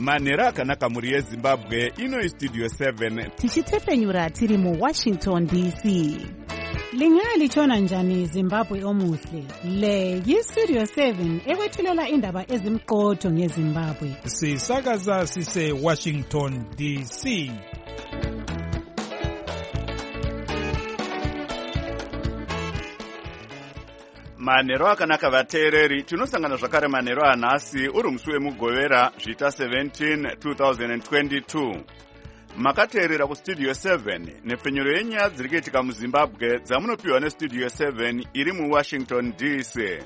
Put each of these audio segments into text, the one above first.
manhero akanaka mhuri yezimbabwe. Ino Studio 7 tichitefenyura tiri muWashington DC. Lingaya lichona njani Zimbabwe omuhle? Le yiStudio 7 ekwethulela indaba ezimqotho ngeZimbabwe. Sisakaza sise Washington DC. manhero akanaka vateereri. Tinosangana zvakare manhero anhasi uri musi wemugovera zvita 17 2022. Makateerera kuStudio 7 nepfenyuro yenyaya dziri kuitika muZimbabwe dzamunopiwa neStudio 7 iri muWashington DC.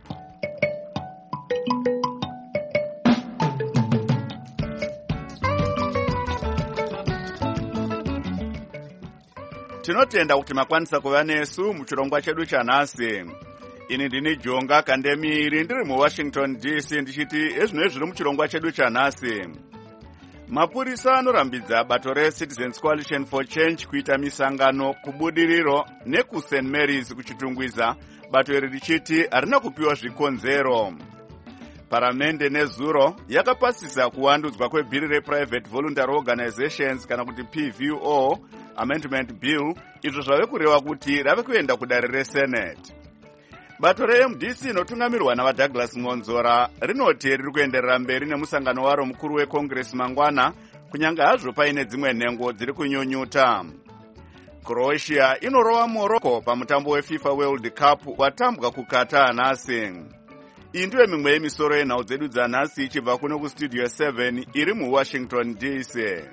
Tinotenda kuti makwanisa kuva nesu muchirongwa chedu chanhasi. Ini ndini Jonga Kandemiri ndiri muWashington DC ndichiti ezvinoi zviri muchirongwa chedu chanhasi. Mapurisa anorambidza bato reCitizens Coalition for Change kuita misangano kubudiriro nekuSt Mary's kuchitungwiza bato iri richiti harina kupiwa zvikonzero. Paramende nezuro yakapasisa kuwandudzwa kwebhiri rePrivate Voluntary Organizations kana kuti PVO Amendment Bill, izvo zvave kureva kuti rave kuenda kudare reSenate. Bato reMDC inotungamirwa navaDouglas Monzora rinoti riri kuenderera mberi nemusangano waro mukuru weCongress mangwana, kunyange hazvo paine dzimwe nhengo dziri kunyunyuta. Croatia inorova Morocco pamutambo weFIFA World Cup watambwa kuKatar nhasi. Iyi ndiyo mimwe yemisoro yenhau dzedu dzanhasi ichibva kuno kuStudio 7 iri muWashington DC.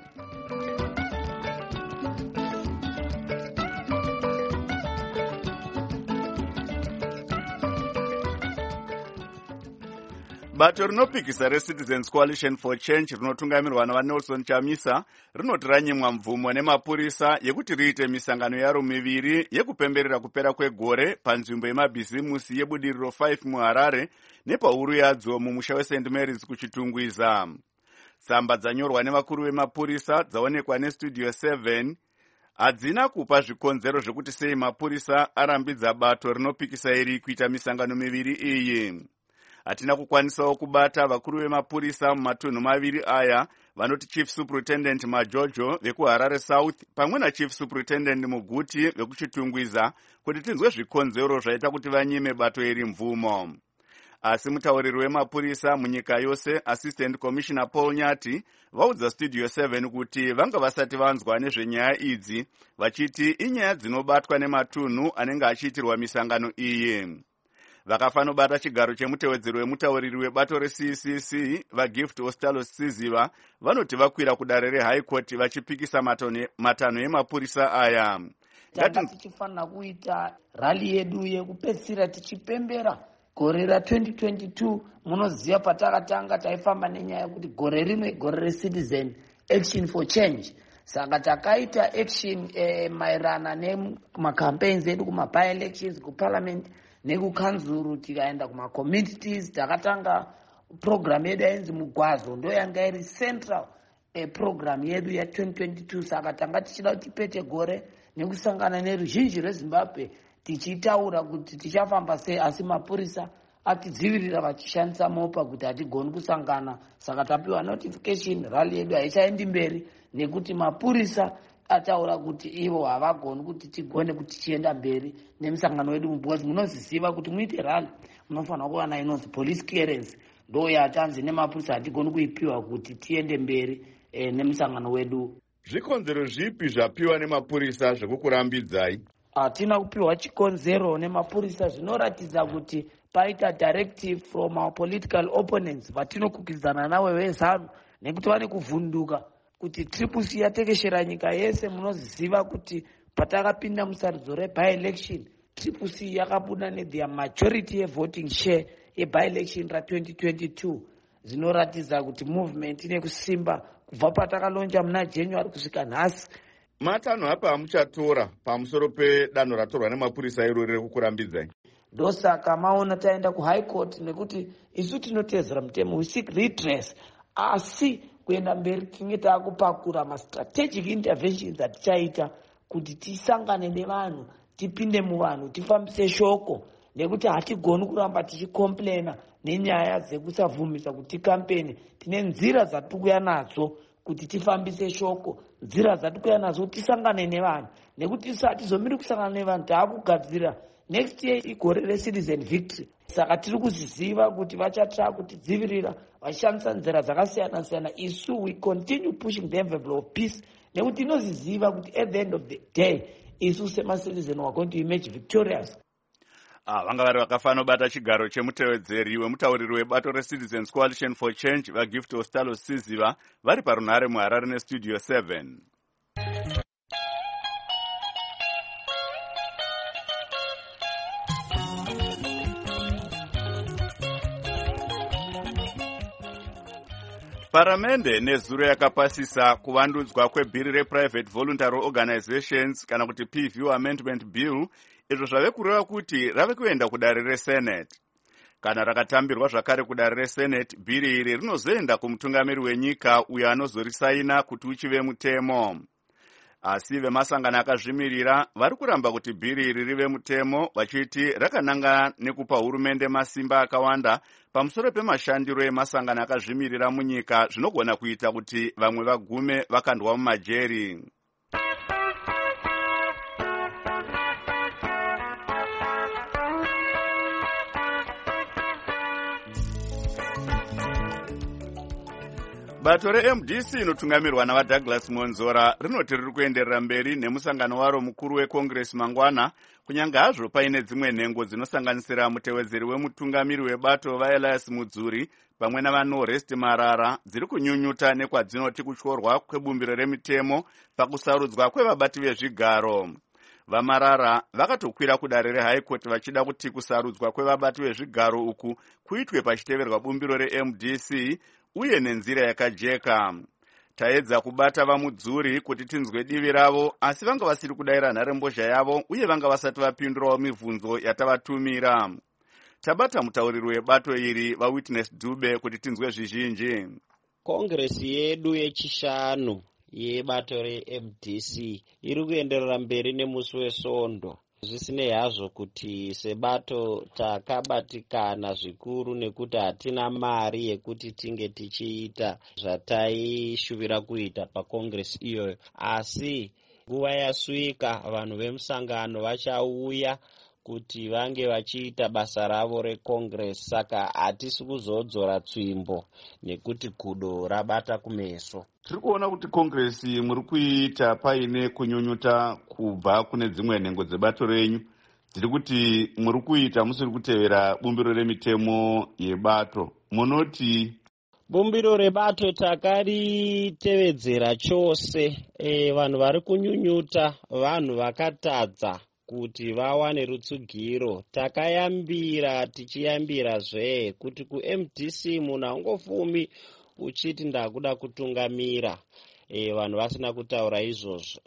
Bato rinopikisa reCitizens Coalition for Change rinotungamirwa navaNelson Chamisa rinoti ranyimwa mvumo nemapurisa yekuti riite misangano yaro miviri yekupemberera kupera kwegore panzvimbo yemabhizimusi yebudiriro 5 muHarare nepahuru yadzo mumusha weSt Mary's kuchitungwiza. Tsamba dzanyorwa nevakuru vemapurisa dzaonekwa neStudio 7 hadzina kupa zvikonzero zvekuti sei mapurisa arambidza bato rinopikisa iri kuita misangano miviri iyi. Hatina kukwanisawo kubata vakuru vemapurisa mumatunhu maviri aya vanoti Chief Superintendent Majojo vekuHarare South pamwe naChief Superintendent Muguti vekuchitungwiza kuti tinzwe zvikonzero zvaita kuti vanyime bato iri mvumo. Asi mutauriri wemapurisa munyika yose Assistant Commissioner Paul Nyati vaudza Studio 7 kuti vanga vasati vanzwa nezvenyaya idzi, vachiti inyaya dzinobatwa nematunhu anenge achiitirwa misangano iyi. Vakafanobata chigaro chemutewedzeri wemutauriri webato reCCC vaGift Ostalo Siziva vanoti vakwira kudare reHigh Court vachipikisa matanho emapurisa aya. Tanga tichifanira kuita rally yedu yekupedzisira tichipembera gore ra2022. Munoziva patakatanga taifamba nenyaya yekuti gore rimwe gore reCitizen Action for Change. Saka takaita action maerana nemacampaigns edu kuma-by elections kuparliament nekukanzuru, tikaenda kuma-communities. Takatanga program yedu yainzi Mugwazo, ndo yanga iri central program yedu ya2022. Saka tanga tichida kuti tipete gore nekusangana neruzhinji rweZimbabwe tichitaura kuti tichafamba sei, asi mapurisa atidzivirira vachishandisa mopa kuti hatigoni kusangana. Saka tapiwa notification rally yedu haichaendi mberi nekuti mapurisa ataura kuti ivo havagoni kuti tigone kuti tichienda mberi nemusangano wedu because munoziziva kuti muite rally munofanira kuva nainonzi police clearance, ndo yatanzi nemapurisa hatigoni kuipiwa kuti tiende mberi nemusangano wedu. Zvikonzero zvipi zvapiwa nemapurisa zvekukurambidzai? Hatina kupiwa chikonzero nemapurisa, zvinoratidza kuti paita directive from our political opponents vatinokukidzana nawe vezanu, nekuti vane kuvhunduka kuti TCC yatekeshera nyika yese. Munoziva kuti patakapinda musarudzo reby-election TCC yakabuda their majority voting share yeby-election ra2022. Zvinoratidza kuti movement ine kusimba kubva patakalonja muna January kusvika nhasi. Matanho apa amuchatora pamusoro pedanho ratorwa nemapurisa irori rekukurambidzai? Ndosaka maona taenda kuHigh Court nekuti isu tinotedzera mutemo, we seek redress, asi kuenda mberi tinge taakupakura ma-strategic interventions atichaita kuti tisangane nevanhu, tipinde muvanhu, tifambise shoko, nekuti hatigoni kuramba tichicomplaina nenyaya dzekusabvumisa kuti tikampeni. Tine nzira dzatikuya nadzo kuti tifambise shoko, nzira dzatikuya nadzo kuti tisangane nevanhu, nekuti hatizomiri kusangana nevanhu, taakugadzira next year igore recitizen victory. Saka tiri kuziziva kuti vachatsvaka kutidzivirira vachishandisa nzira dzakasiyana siyana. Isu we continue pushing the envelope of peace, nekuti inoziziva kuti at the end of the day isu semacitizen are going to emerge victorious. Vanga vari vakafanobata chigaro chemutevedzeri wemutauriri webato reCitizens Coalition for Change vaGift Ostalo Siziva vari parunhare muHarare neStudio 7. Paramende nezuro yakapasisa kuvandudzwa kwebhiri rePrivate Voluntary Organizations kana kuti PVO Amendment Bill, izvo zvave kureva kuti rave kuenda kudare reSenate. Kana rakatambirwa zvakare kudare reSenate, bhiri iri rinozoenda kumutungamiri wenyika uyo anozorisaina kuti uchive mutemo. Asi vemasangano akazvimirira vari kuramba kuti bhiri iri rive mutemo, vachiti rakananga nekupa hurumende masimba akawanda pamusoro pemashandiro emasangano akazvimirira munyika, zvinogona kuita kuti vamwe vagume vakandwa mumajeri. Bato reMDC inotungamirwa navaDouglas Monzora rinoti riri kuenderera mberi nemusangano waro mukuru weCongress mangwana, kunyange hazvo paine dzimwe nhengo dzinosanganisira mutevedzeri wemutungamiri webato vaElias Mudzuri pamwe navaNorest Marara dziri kunyunyuta nekwadzinoti kutyorwa kwebumbiro remitemo pakusarudzwa kwevabati vezvigaro. VaMarara vakatokwira kudare reHigh Court vachida kuti kusarudzwa kwevabati vezvigaro uku kuitwe pachiteverwa bumbiro reMDC uye nenzira yakajeka. Taedza kubata vaMudzuri kuti tinzwe divi ravo, asi vanga vasiri kudayira nharembozha yavo uye vanga vasati vapindurawo mibvunzo yatavatumira. Tabata mutauriri webato iri vaWitness Dube kuti tinzwe zvizhinji. Kongresi yedu yechishanu yebato reMDC iri kuenderera mberi nemusi weSondo. Zvisinei hazvo kuti sebato takabatikana zvikuru nekuti hatina mari yekuti tinge tichiita zvataishuvira kuita pakongresi iyoyo, asi nguva yasvika vanhu vemusangano vachauya kuti vange vachiita basa ravo rekongresi. Saka hatisi kuzodzora tsvimbo nekuti kudo rabata kumeso. Tiri kuona kuti kongresi muri kuita paine kunyunyuta kubva kune dzimwe nhengo dzebato renyu dziri kuti muri kuita musiri kutevera bumbiro remitemo yebato. Munoti bumbiro rebato takaritevedzera chose. Vanhu vari kunyunyuta vanhu vakatadza kuti vawane rutsugiro. Takayambira tichiyambirazve kuti kuMDC munhu haungofumi uchiti ndakuda kutungamira. Vanhu vasina kutaura izvozvo.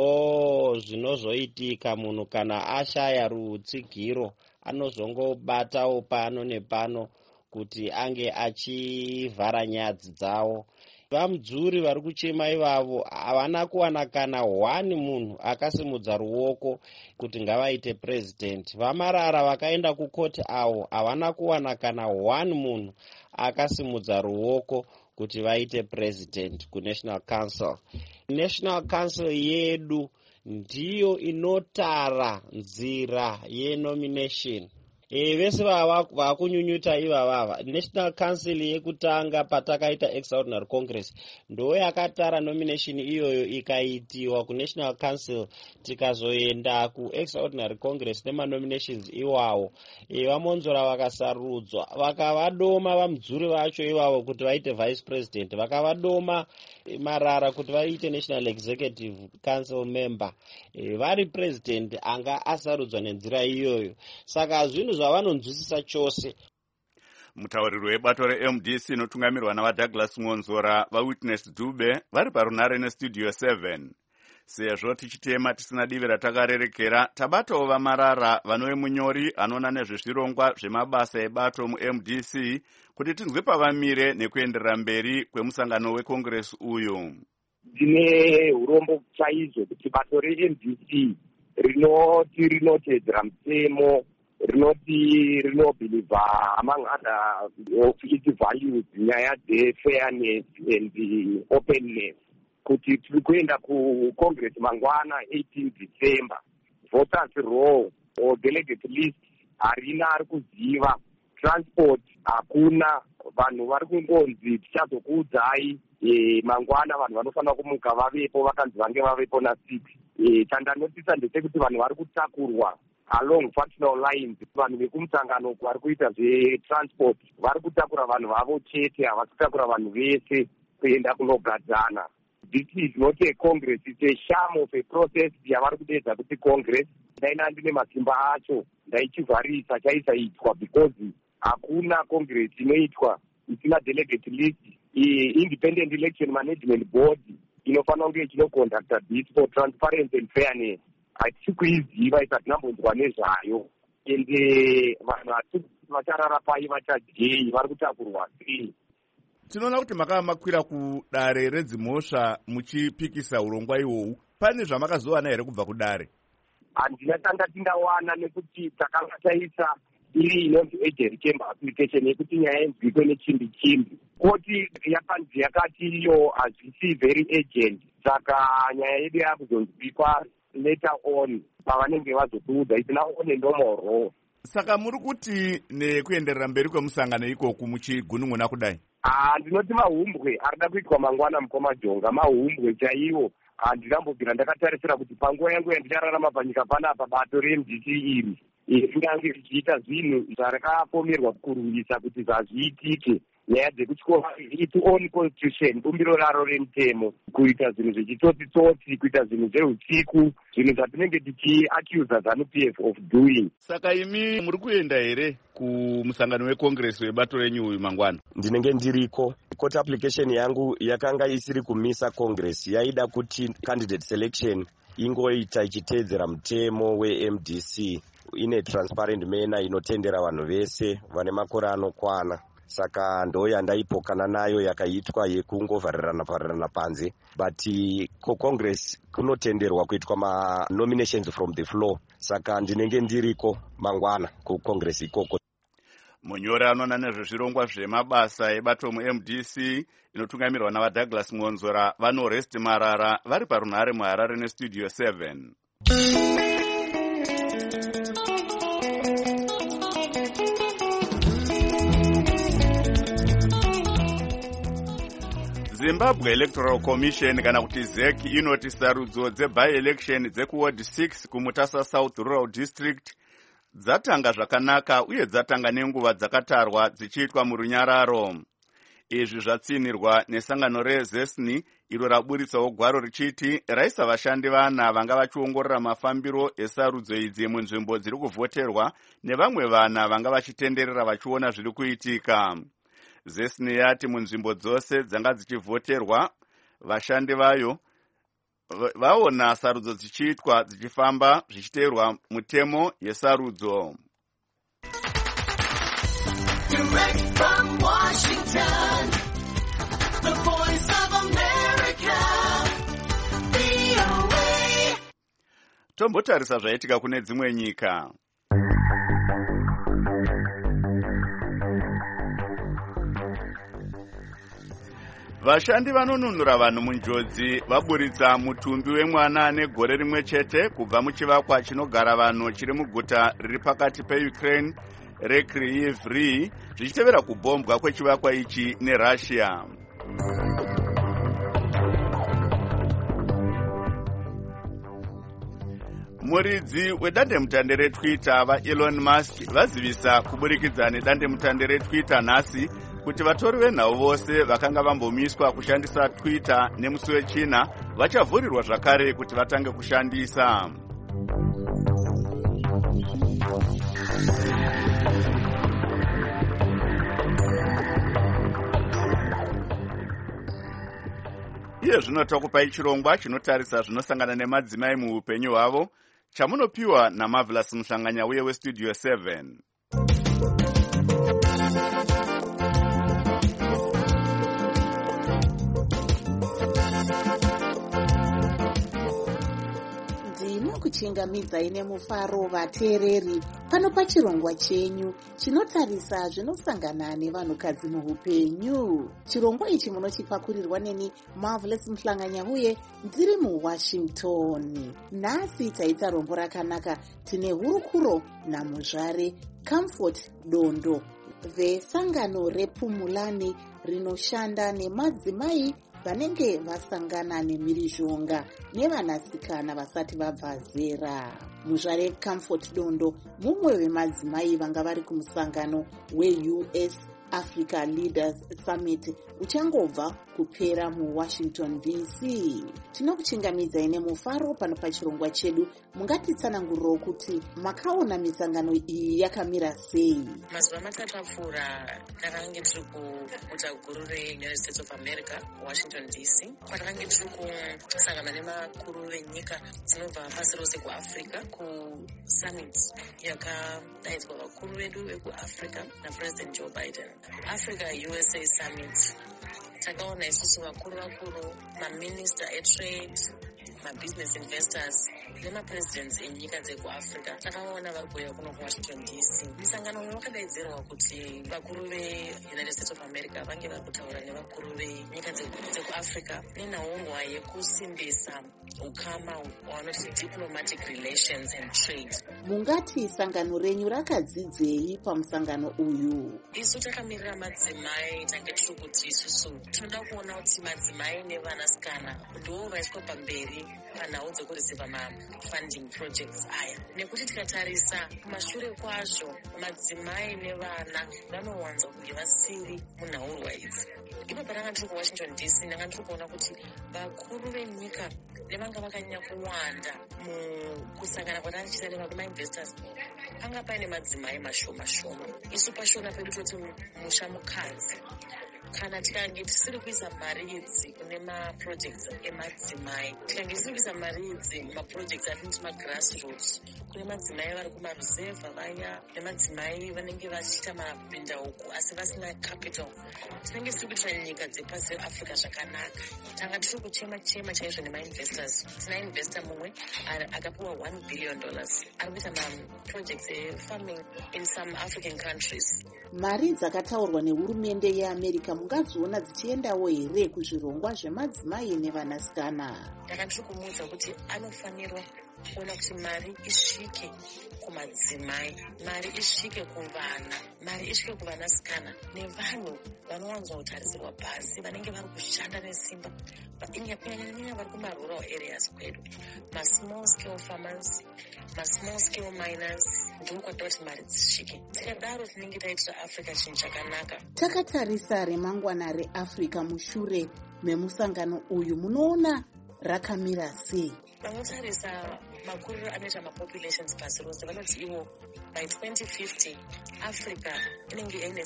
Ndo zvinozoitika munhu kana ashaya rutsigiro anozongobatawo pano nepano kuti ange achivhara nyadzi dzawo. VaMudzuri vari kuchema ivavo havana kuwana kana one munhu akasimudza ruoko kuti ngavaite president. VaMarara vakaenda kukoti avo havana kuwana kana one munhu akasimudza ruoko kuti vaite president kuNational Council. National Council yedu ndiyo inotara nzira yenomination. Vese vakunyunyuta ivavava. National Council yekutanga patakaita extraordinary congress ndo yakatara nomination iyoyo ikaitiwa kuNational Council, tikazoenda kuextraordinary congress nemanominations iwawo. VaMonzora vakasarudzwa vakavadoma vaMudzuri vacho ivavo kuti vaite vice president, vakavadoma Marara kuti vaite National Executive Council member. Vari president anga asarudzwa nenzira iyoyo. Saka zvinhu zvavanonzwisisa chose. Mutauriri webato reMDC inotungamirwa navaDouglas Monzora vaWitness Dube vari parunhare neStudio 7. Sezvo tichitema tisina divi ratakarerekera, tabatawo vaMarara vanove munyori anoona nezvezvirongwa zvemabasa ebato muMDC kuti tinzwe pavamire nekuenderera mberi kwemusangano wekongresi uyu. Tine urombo chaizvo kuti bato reMDC rinotedzera mutemo rinoti rinobhilivha among other of its values nyaya dzefairness and openness, kuti tiri kuenda kucongress mangwana 18 December. Voters roll or delegate list harina ari kuziva, transport hakuna, vanhu vari kungonzi tichazokuudzai mangwana vanhu vanofanira kumuka vavepo, vakanzi vange vavepo na6. Chandanotisa ndechekuti vanhu vari kutakurwa along functional lines. Vanhu vekumusangano vari kuita zvetransport vari kutakura vanhu vavo chete, havasi kutakura vanhu vese kuenda kunogadzana. This is not a Congress, it's a sham of a process yavari kudedza kuti Congress. Ndaina ndine masimba acho ndaichivharisa chaisaitwa because hakuna Congress inoitwa isina delegate list. Independent Election Management Board inofanira kunge ichinoconducta this for transparency and fairness. Hatisi kuiziva isatinambonzwa nezvayo, ende vanhu hatisi vacharara pai vachajei vari kutakurwa sei. Tinoona kuti makamakwira kudare redzimhosva muchipikisa urongwa ihwohwu. Pane zvamakazowana here kubva kudare? Handina tanga tindawana nekuti takanga taisa iri inonzi agent chamber application yekuti nyaya yenzwiko nechimbi-chimbi. Koti yakanzi yakati iyo hazvisi very agent, saka nyaya yedu yakuzonzwikwa later on pavanenge vazotiudza isina one ndomoro. Saka muri kuti nekuenderera mberi kwemusangano ikoku muchigunun'una kudai? Ndinoti mahumbwe arida kuitwa mangwana mukomajonga, mahumbwe chaiwo. Handinambobvira ndakatarisira kuti panguva yangu yandichararama panyika panapa bato reMDC iri ringange richiita zvinhu zvarakapomerwa kurwisa kuti zvazviitike. Nyaya dzekutyora its own constitution, bumbiro raro remutemo, kuita zvinhu zvechitsotsi-tsotsi, kuita zvinhu zveusiku, zvinhu zvatinenge tichiaccuse ZANU-PF of doing. Saka imi muri kuenda here kumusangano weCongress webato renyu uyu mangwana? Ndinenge ndiriko. Court application yangu yakanga isiri kumisa Congress, yaida kuti candidate selection ingoita ichiteedzera mutemo weMDC ine transparent manner inotendera vanhu vese vane makore anokwana. Saka ndo yandaipokana nayo yakaitwa yekungovharirana panze, but Congress kunotenderwa kuitwa nominations from the floor. Saka ndinenge ndiriko mangwana kuCongress ikoko. Munyori anoona nezvezvirongwa zvemabasa ebato muMDC inotungamirwa navaDouglas Mwonzora vaNorest Marara vari parunhare muHarare nestudio 7. Zimbabwe Electoral Commission kana kuti ZEC inoti sarudzo dzeby-election dzekuward 6 kuMutasa South Rural District dzatanga zvakanaka uye dzatanga nenguva dzakatarwa dzichiitwa murunyararo. Izvi zvatsinirwa nesangano reZESNI iro raburitsawo gwaro richiti raisa vashandi vana vanga vachiongorora mafambiro esarudzo idzi munzvimbo dziri kuvhoterwa nevamwe vana vanga vachitenderera vachiona zviri kuitika. ZESNI yati munzvimbo dzose dzanga dzichivhoterwa vashandi vayo vaona sarudzo dzichiitwa dzichifamba zvichiteerwa mutemo yesarudzo. Tombotarisa zvaitika kune dzimwe nyika. Vashandi vanonunura vanhu munjodzi vaburitsa mutumbi wemwana ane gore rimwe chete kubva muchivakwa chinogara vanhu chiri muguta riri pakati peUkraine reKyiv zvichitevera kubhombwa kwechivakwa ichi neRussia. Muridzi wedandemutande reTwitter vaElon Musk vazivisa kuburikidza nedandemutande reTwitter nhasi kuti vatori venhau vose vakanga vambomiswa kushandisa Twitter nemusi wechina vachavhurirwa zvakare kuti vatange kushandisa. Iye zvino takupai chirongwa chinotarisa zvinosangana nemadzimai muupenyu hwavo chamunopiwa naMarvelous Muhlanganya uye westudio 7. tinokuchingamidzai nemufaro vateereri pano pachirongwa chenyu chinotarisa zvinosangana nevanhukadzi muupenyu. Chirongwa ichi munochipakurirwa neni Marvelous Mhlanganyahuye ndiri muWashington. Nhasi taita rombo rakanaka. Tine hurukuro namuzvare Comfort Dondo vesangano rePumulani rinoshanda nemadzimai vanenge vasangana nemhirizhonga nevanasikana vasati vabva zera. Muzvare Comfort Dondo mumwe wemadzimai vanga vari kumusangano weUS Africa Leaders Summit uchangobva kupera muWashington DC. Tinokuchingamidzai nemufaro pano pachirongwa chedu. Mungatitsanangurirawo kuti makaona misangano iyi yakamira sei? Mazuva matatu apfuura takange tiri kuguta guru reUnited States of America, Washington DC, kwatakange tiri kusangana nemakuru venyika dzinobva pasi rose kuAfrica kusummit yakadaidzwa vakuru vedu vekuAfrica naPresident Joe Biden. Africa USA Summit takaona isusu vakuru maminister etrade, mabusiness investors nemapresidents enyika dzekuAfrica takaona vari kuuya kuno kuWashington DC. Misangano yakadaidzirwa kuti vakuru veUnited States of America vange vari kutaura nevakuru venyika dzekuAfrica nenhorwa yekusimbisa ukama hwavanoti diplomatic relations and trade. Mungati sangano renyu rakadzidzei pamusangano uyu? Isu takamirira madzimai tange tiri kuti isusu tinoda kuona kuti madzimai nevanasikana ndivo vaiswa pamberi panhau dzekureceiva mafunding projects aya, nekuti tikatarisa kumashure kwazvo madzimai nevana vanowanza kunge vasiri munhaurwa idzi. Ipo patanga tiri kuWashington DC ndanga ndiri kuona kuti vakuru venyika nevanga vakanyanya kuwanda mukusangana kwatatichiita nemainvestors panga paine madzimai mashoma shoma. Isu pashona pedu toti musha mukadzi. Kana tikange tisiri kuisa mari idzi kune maprojects emadzimai, tikange tisiri kuisa mari idzi mumaprojects atinoti magrassroots, kune madzimai vari kumaruzevha vaya nemadzimai vanenge vachiita mabhindauko asi vasina capital, tinenge tisiri kuitira nyika dzepasi reAfrica zvakanaka. Tanga tiri kuchema chaizvo nemainvestors. Tina investor mumwe akapiwa $1 billion ari kuita maprojects efarming in some African countries. Mari dzakataurwa nehurumende yeAmerica mungadziona dzichiendawo here kuzvirongwa zvemadzimai nevanasikana? Ndakatiri kumuudza kuti anofanirwa kuona kuti mari isvike kumadzimai, mari isvike kuvana, mari isvike kuvanasikana nevanhu vanowanzwa kutarisirwa pasi vanenge vari kushanda nesimba kunyanya vari kumarural areas kwedu, masmall scale farmers, masmall scale miners, ndiko kwatoda kuti mari dzisvike. Tikadaro tinenge taitira Africa chinhu chakanaka. Takatarisa remangwana reAfrica mushure memusangano uyu munoona rakamira sei? Vanotarisa makuriro anoita mapopulations pasi rose vanoti ivo by 2050 Africa inenge ine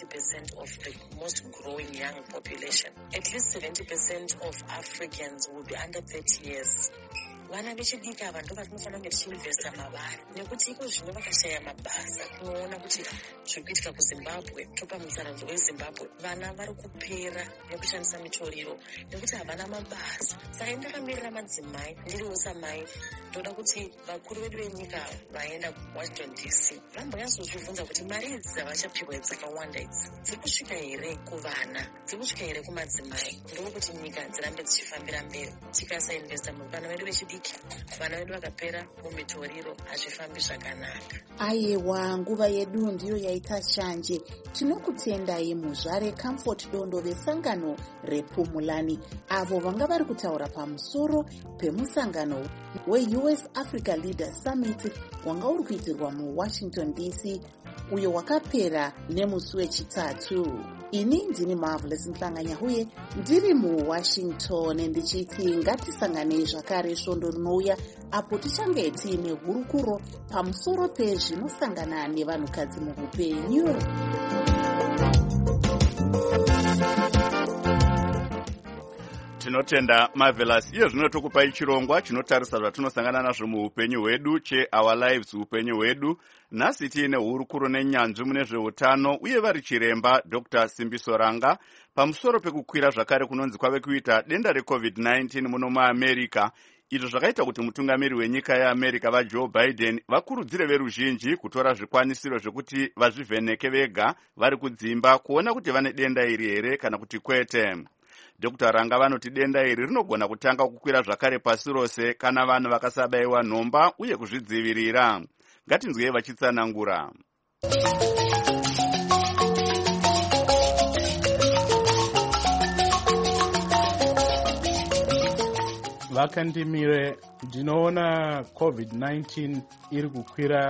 70% of the most growing young population. At least 70% of Africans will be under 30 years. Vana vechidiki ava ndo vatinofanira kunge tichiinvesta mavari, nekuti iko zvino vakashaya mabasa. Tinoona kuti zviri kuitika kuZimbabwe, topa mutsaraudzo weZimbabwe, vana vari kupera nekushandisa mitoriro nekuti havana mabasa. Saka ndakamirira madzimai ndiriwo samai, ndoda kuti vakuru vedu venyika vaenda kuWashington DC vambonyatsozvibvunza kuti mari idzi dzavachapiwa dzakawanda idzi dziri kusvika here kuvana, dziri kusvika here kumadzimai, ndokuti nyika dzirambe dzichifambira mberi. Tikasainvesta muvana vedu vechidiki, vana vedu vakapera mumitoriro, hazvifambi zvakanaka. Aiwa, nguva yedu ndiyo yaita shanje. Tinokutendai muzvare Comfort Dondo vesangano rePumulani, avo vanga vari kutaura pamusoro pemusangano weUS Africa Leaders Summit wanga uri kuitirwa muWashington DC, uyo wakapera nemusi wechitatu. Ini ndini Marvelous Mhlanganyahuye ndiri muWashington, ndichiti ngatisanganei zvakare svondo rinouya apo tichange tiine hurukuro pamusoro pezvinosangana nevanhukadzi muupenyu. Tinotenda Marvelous. Iyo zvino tokupai chirongwa chinotarisa zvatinosangana nazvo muupenyu hwedu cheOur Lives, upenyu hwedu. Nhasi tiine hurukuro nenyanzvi mune zveutano uye vari chiremba Dr. Simbiso Ranga pamusoro pekukwira zvakare kunonzi kwave kuita denda reCovid-19 muno muAmerica. izvo zvakaita kuti mutungamiri wenyika yeamerica vajoe biden vakurudzire veruzhinji kutora zvikwanisiro zvekuti vazvivheneke vega vari kudzimba kuona kuti vane denda iri here kana kuti kwete. Dr. Ranga vanoti denda iri rinogona kutanga kukwira zvakare pasi rose kana vanhu vakasabayiwa nhomba uye kuzvidzivirira. Ngatinzwei vachitsanangura. Vakandimire, ndinoona COVID-19 iri kukwira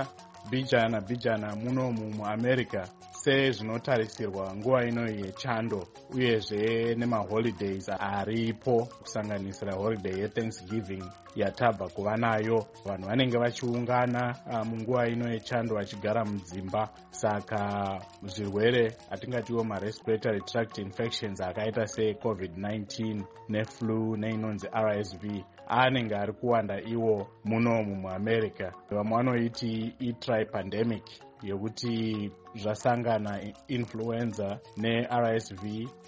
bijana munomu muAmerica sezvinotarisirwa nguva ino yechando uyezve nemaholidays aripo kusanganisira holiday yeThanksgiving yatabva kuva nayo. Vanhu vanenge vachiungana munguva ino yechando vachigara mudzimba, saka zvirwere atingatiwo marespiratory tract infections akaita seCovid-19 neflu neinonzi RSV anenge ari kuwanda iwo munomu muAmerica. Vamwe vanoiti i-tripandemic yokuti zvasangana influenza neRSV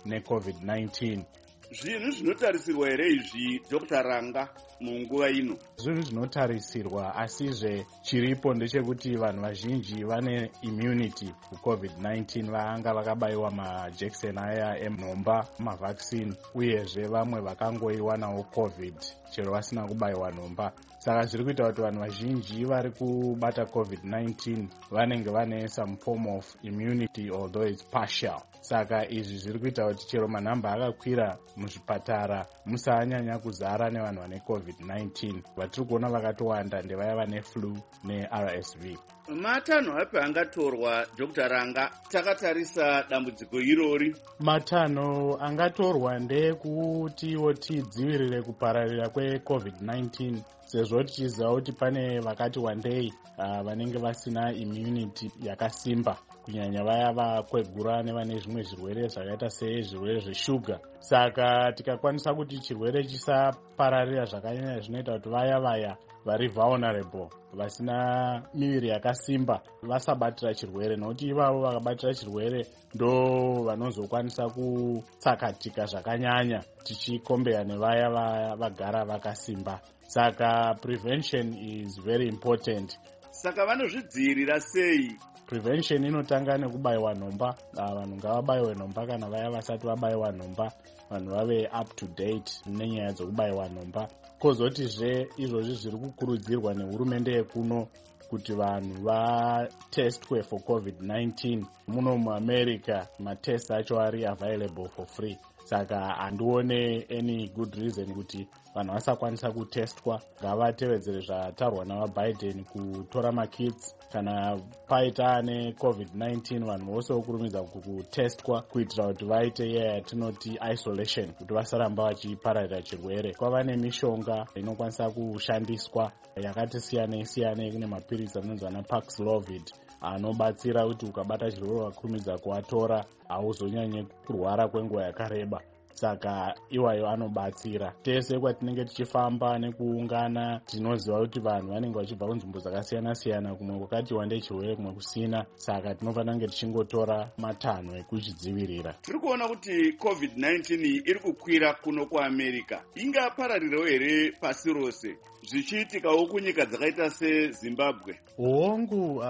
neCovid-19. Zvinhu zvinotarisirwa here izvi Dr. Ranga munguva ino? Zvinhu zvinotarisirwa, asizve chiripo ndechekuti vanhu vazhinji vane immunity kuCovid-19, vanga vakabayiwa majekiseni aya enhomba, mavaccine, uyezve vamwe vakangoiwanawo COVID chero vasina kubayiwa nhomba. Saka zviri kuita kuti vanhu vazhinji vari kubata COVID-19 vanenge vane some form of immunity although it's partial. Saka izvi zviri kuita kuti chero manhamba akakwira muzvipatara musanyanya kuzara nevanhu vane COVID-19. Vatiri kuona vakatowanda ndevaya vane flu neRSV. Matanho api angatorwa Dr. Ranga takatarisa dambudziko irori? Matanho angatorwa ndekutiwo tidzivirire kupararira kweCovid-19 sezvo tichiziva kuti pane vakati wandei vanenge vasina immunity yakasimba, kunyanya vaya vakwegura nevane zvimwe zvirwere zvakaita sezvirwere zveshuga. Saka tikakwanisa kuti chirwere chisapararira zvakanyanya, zvinoita kuti vaya vari vulnerable, vasina miviri yakasimba, vasabatira chirwere, nokuti ivavo vakabatira chirwere ndo vanozokwanisa kutsakatika zvakanyanya tichikombeya nevaya vagara vakasimba. Saka prevention is very important. Saka vanozvidzivirira sei? Prevention inotanga nekubayiwa nhomba. Vanhu ngavabayiwe nhomba kana vaya vasati vabayiwa nhomba, vanhu vave up to date nenyaya dzekubayiwa nhomba. Kozotizve izvozvi zviri kukurudzirwa nehurumende yekuno kuti vanhu vatestwe for COVID-19. Muno muAmerica matest acho ari available for free. Saka handione any good reason kuti vanhu vasakwanisa kutestwa. Ngavatevedzere zvataurwa navaBiden kutora makits kana paita neCovid-19 vanhu vose vokurumidza kutestwa kuitira kuti vaite iya yatinoti isolation, kuti vasaramba vachipararira chirwere. Kwava nemishonga inokwanisa kushandiswa yakati siyanei kune mapirisi anonzi anaPaxlovid anobatsira kuti ukabata chirwere wakurumidza kuatora hauzonyanye kurwara kwenguva yakareba. Saka iwayo anobatsira. Tese kwatinenge tichifamba nekuungana tinoziva kuti vanhu vanenge vachibva kunzvimbo dzakasiyana-siyana, kumwe kwakati wandei chirwere kumwe kusina. Saka tinofanira kunge tichingotora matanho ekuchidzivirira. Tiri kuona kuti COVID-19 iri kukwira kuno kuAmerica. Ingapararirawo here pasi rose zvichiitikawo kunyika dzakaita seZimbabwe? Hongu,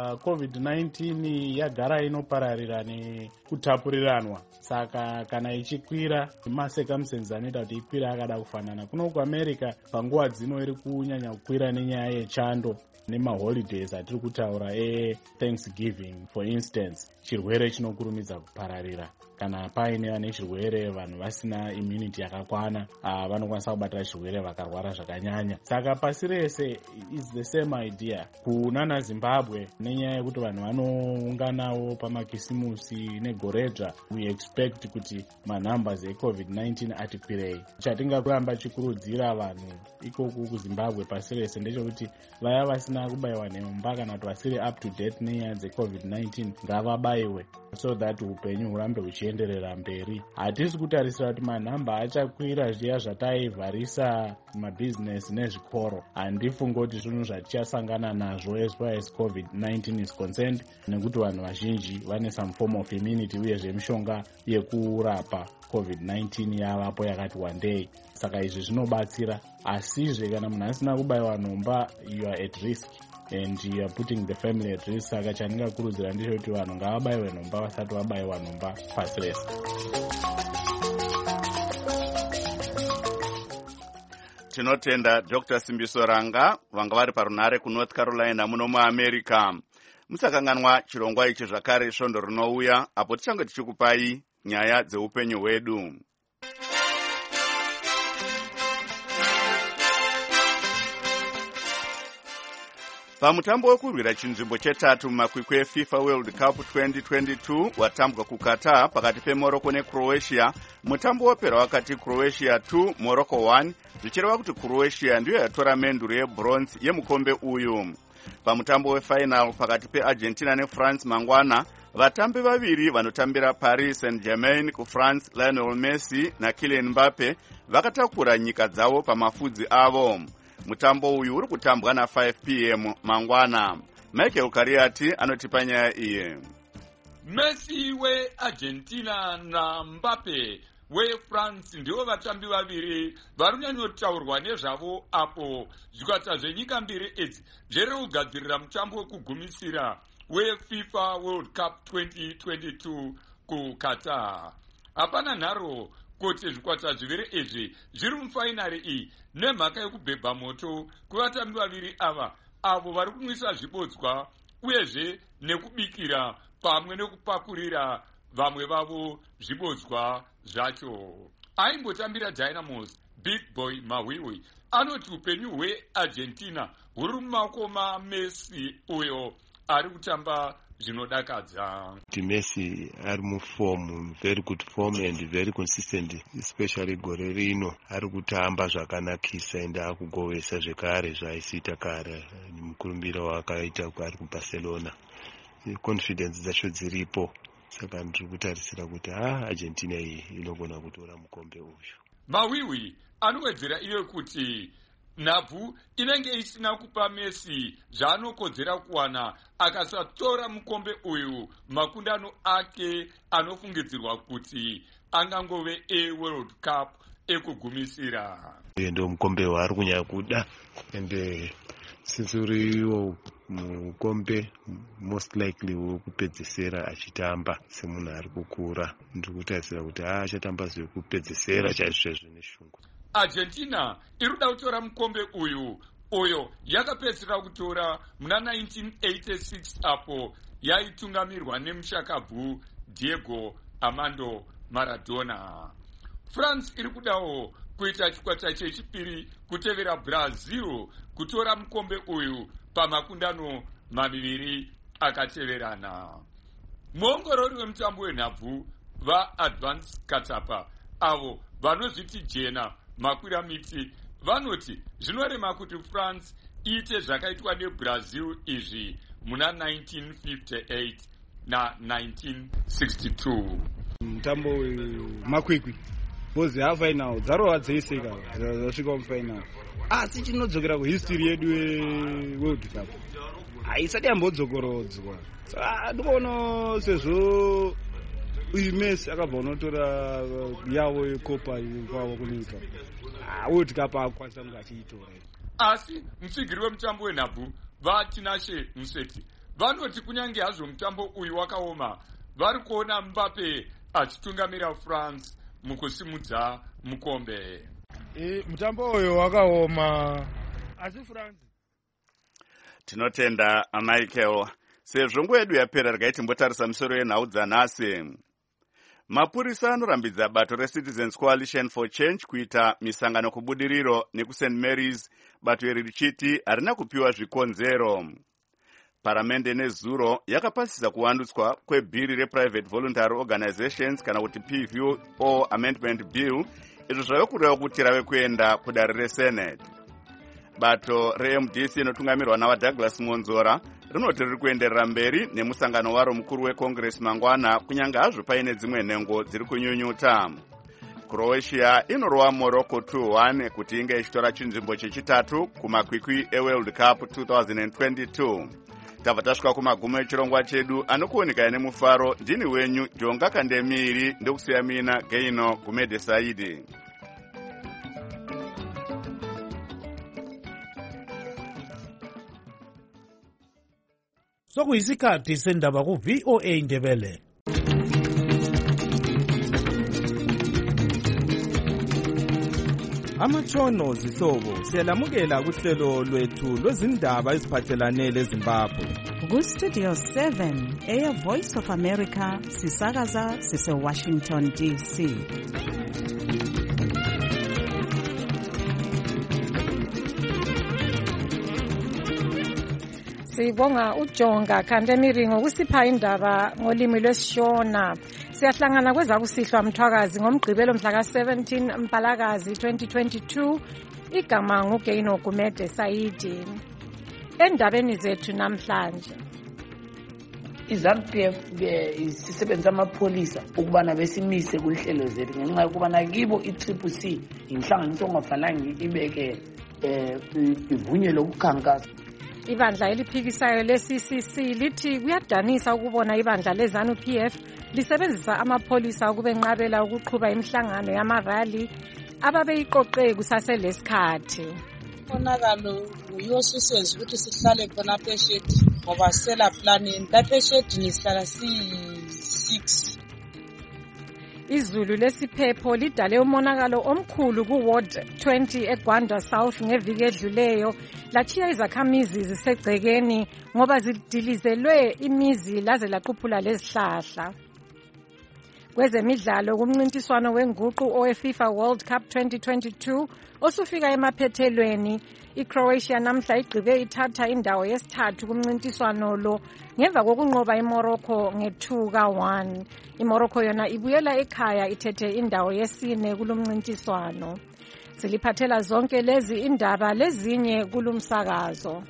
COVID-19 yagara inopararira nekutapuriranwa. Saka kana ichikwira masecumstances anoita kuti ikwire akada kufanana. Kuno kuAmerica panguva dzino iri kunyanya kukwira nenyaya yechando nemaholidays atiri kutaura eThanksgiving for instance. Chirwere chinokurumidza kupararira. Kana paine vane chirwere vanhu vasina immunity yakakwana, vanokwanisa kubatira chirwere vakarwara zvakanyanya. Saka pasi rese is the same idea. Kunana Zimbabwe nenyaya yekuti vanhu vanounganawo pamakisimusi negoredzva, we expect kuti manumbers eCovid-19 ati kwirei. Chatingakuramba chikurudzira vanhu ikoku kuZimbabwe pasi rese ndechekuti vaya vasina kubayiwa nhomba kana kuti vasiri up to date nenyaya dzeCovid-19 ngavabayiwe so that upenyu hurambe huchienda zvichienderera mberi. Hatisi kutarisira kuti manhamba achakwira zviya zvataivharisa mabhizinesi nezvikoro. Handifungi kuti zvinhu zvatichasangana nazvo as far as COVID-19 is concerned, nekuti vanhu vazhinji vane some form of immunity uyezve mishonga yekurapa COVID-19 yavapo yakati wandei. Saka izvi zvinobatsira, asizve kana munhu asina kubayiwa nhomba, you are at risk and you are putting the family at risk. Saka chandingakurudzira ndicho kuti vanhu ngavabayiwe nhomba vasati vabayiwa nhomba pasi rese. Tinotenda Dr. Simbiso Ranga vanga vari parunare kuNorth Carolina muno muAmerica. Musakanganwa chirongwa ichi zvakare svondo rinouya apo tichange tichikupai nyaya dzeupenyu hwedu. Pamutambo wekurwira chinzvimbo chetatu mumakwikwi eFIFA World Cup 2022 watambwa kuQatar pakati peMorocco neCroatia, mutambo wapera wakati Croatia 2 Morocco 1, zvichireva kuti Croatia ndiyo yatora menduru yebronze yemukombe uyu. Pamutambo wefinal pakati peArgentina neFrance mangwana, vatambi vaviri vanotambira Paris Saint-Germain kuFrance, Lionel Messi naKylian Mbappe, vakatakura nyika dzavo pamafudzi avo. Mutambo uyu uri kutambwa na5 p.m. mangwana. Michael Kariati anotipa nyaya iyi. Messi weArgentina na Mbappe weFrance ndivo vatambi vaviri vari kunyanyotaurwa nezvavo apo zvikwata zvenyika mbiri idzi zviri kugadzirira mutambo wekugumisira weFIFA World Cup 2022 kuQatar. Hapana nharo kuti zvikwata zviviri izvi zviri mufainari iyi nemhaka yekubhebha moto kuvatambi vaviri ava avo vari kunwisa zvibodzwa uyezve nekubikira pamwe nekupakurira vamwe vavo zvibodzwa zvacho. Aimbotambira Dynamos Big Boy Mawiwi anoti upenyu hweArgentina huri mumaoko maMessi uyo ari kutamba zvinodakadza. Messi ari muform, very good form and very consistent, especially gore rino ari kutamba zvakanakisa ende akugovesa zvekare zvaaisiita kare mukurumbira wakaita ari kuBarcelona. Confidence dzacho dziripo, saka ndiri kutarisira kuti Argentina iyi inogona kutora mukombe uyu. Mawiwi anowedzera iyo kuti nhabvu inenge isina kupa Messi zvaanokodzera kuwana akasatora mukombe uyu makundano ake anofungidzirwa kuti angangove eWorld Cup ekugumisira. Ndo mukombe waari kunyanya kuda, ende since uriwo mukombe most likely wekupedzesera achitamba semunhu ari kukura, ndiri kutarisira kuti achatamba zvekupedzesera chaizvo neshungu. Argentina iri kuda kutora mukombe uyo yakapedzisira kutora muna 1986 apo yaitungamirwa nemushakabvu Diego Armando Maradona. France iri kudawo kuita chikwata chechipiri kutevera Brazil kutora mukombe uyu pamakundano maviri akateverana. Muongorori wemutambo wenhabvu vaAdvance Katapa avo vanozviti jena makwiramiti vanoti zvinorema kuti France iite zvakaitwa neBrazil izvi muna 1958 na 1962. Mutambo makwikwi bozi hafainal dzarova dzese zvasvika mufainal, asi chinodzokera kuhistory yedu yeWorld Cup haisati yambodzokorodzwa. Saka ndikuona sezvo uyu Messi akabva unotora yavo yekopa kwavo kunyika, World Cup akukwanisa kunge achiitora. Asi mutsigiri wemutambo wenhabvu vaTinashe Museti vanoti kunyange hazvo mutambo uyu wakaoma, vari kuona Mbappe achitungamira France mukusimudza mukombe. Mutambo uyu wakaoma, asi France. Tinotenda Michael. Sezvo nguva yedu yapera regai timbotarisa misoro yenhau dzanhasi. Mapurisa anorambidza bato reCitizens Coalition for Change kuita misangano kubudiriro nekuSt Mary's, bato iri richiti harina kupiwa zvikonzero. Paramende nezuro yakapasisa kuwandutswa kwebhiri rePrivate Voluntary Organizations kana kuti PVO Amendment Bill, izvo zvave kureva kuti rave kuenda kudare reSenate. Bato reMDC inotungamirwa navaDouglas Monzora rinoti riri kuenderera mberi nemusangano waro mukuru wecongress mangwana kunyange hazvo paine dzimwe nhengo dziri kunyunyuta. Croatia inorova Morocco 2-1 kuti inge ichitora chinzvimbo chechitatu kumakwikwi eWorld Cup 2022. Tabva tasvika kumagumo echirongwa chedu anokuoneka nemufaro. Ndini wenyu Jonga Kandemiri ndokusiya mina Geino Gumede Saidi. Sokuyisikhathi sendaba ku VOA Ndebele. Amatshono zihlobo siyalamukela kuhlelo lwethu lwezindaba eziphathelane leZimbabwe. Ku-Studio 7 Air Voice of America sisakaza sise-Washington DC. Sibonga uJonga Kandemiri ngokusipha indaba ngolimi lwesiShona. Siyahlangana kwezakusihlwa Mthwakazi ngomgqibelo mhla ka-17 Mpalakazi 2022. Igama nguGeino Gumede Saidi. Endabeni zethu namhlanje, iZANU-PF ke isisebenza amapholisa ukubana besimise kuhlelo zethu ngenxa yokubana kibo i-CCC inhlanganiso ongafananga ibeke ivunywe lokukhankasa. Ibandla eliphikisayo le-CCC lithi kuyadanisa ukubona ibandla le-ZANU-PF lisebenzisa amapholisa ukubenqabela ukuqhuba imihlangano yamarali ababeyiqoqe kusaselesikhathi. Umonakalo uyosusenza ukuthi sihlale khona pheshedi ngoba sela planning lapha eshedini sihlala si-6. Izulu lesiphepho lidale umonakalo omkhulu ku-Ward 20 eGwanda South ngeviki edluleyo lachiya izakhamizi zisegcekeni ngoba zidilizelwe imizi laze laquphula lezihlahla. Kwezemidlalo kumncintiswano wenguqu oweFIFA World Cup 2022 osufika emaphethelweni, iCroatia namhla igqibe ithatha indawo yesithathu kumncintiswano lo ngemva kokunqoba iMorocco nge-2-1. iMorocco yona ibuyela ekhaya ithethe indawo yesine kulomncintiswano. Siliphathela zonke lezi indaba lezinye kulumsakazo.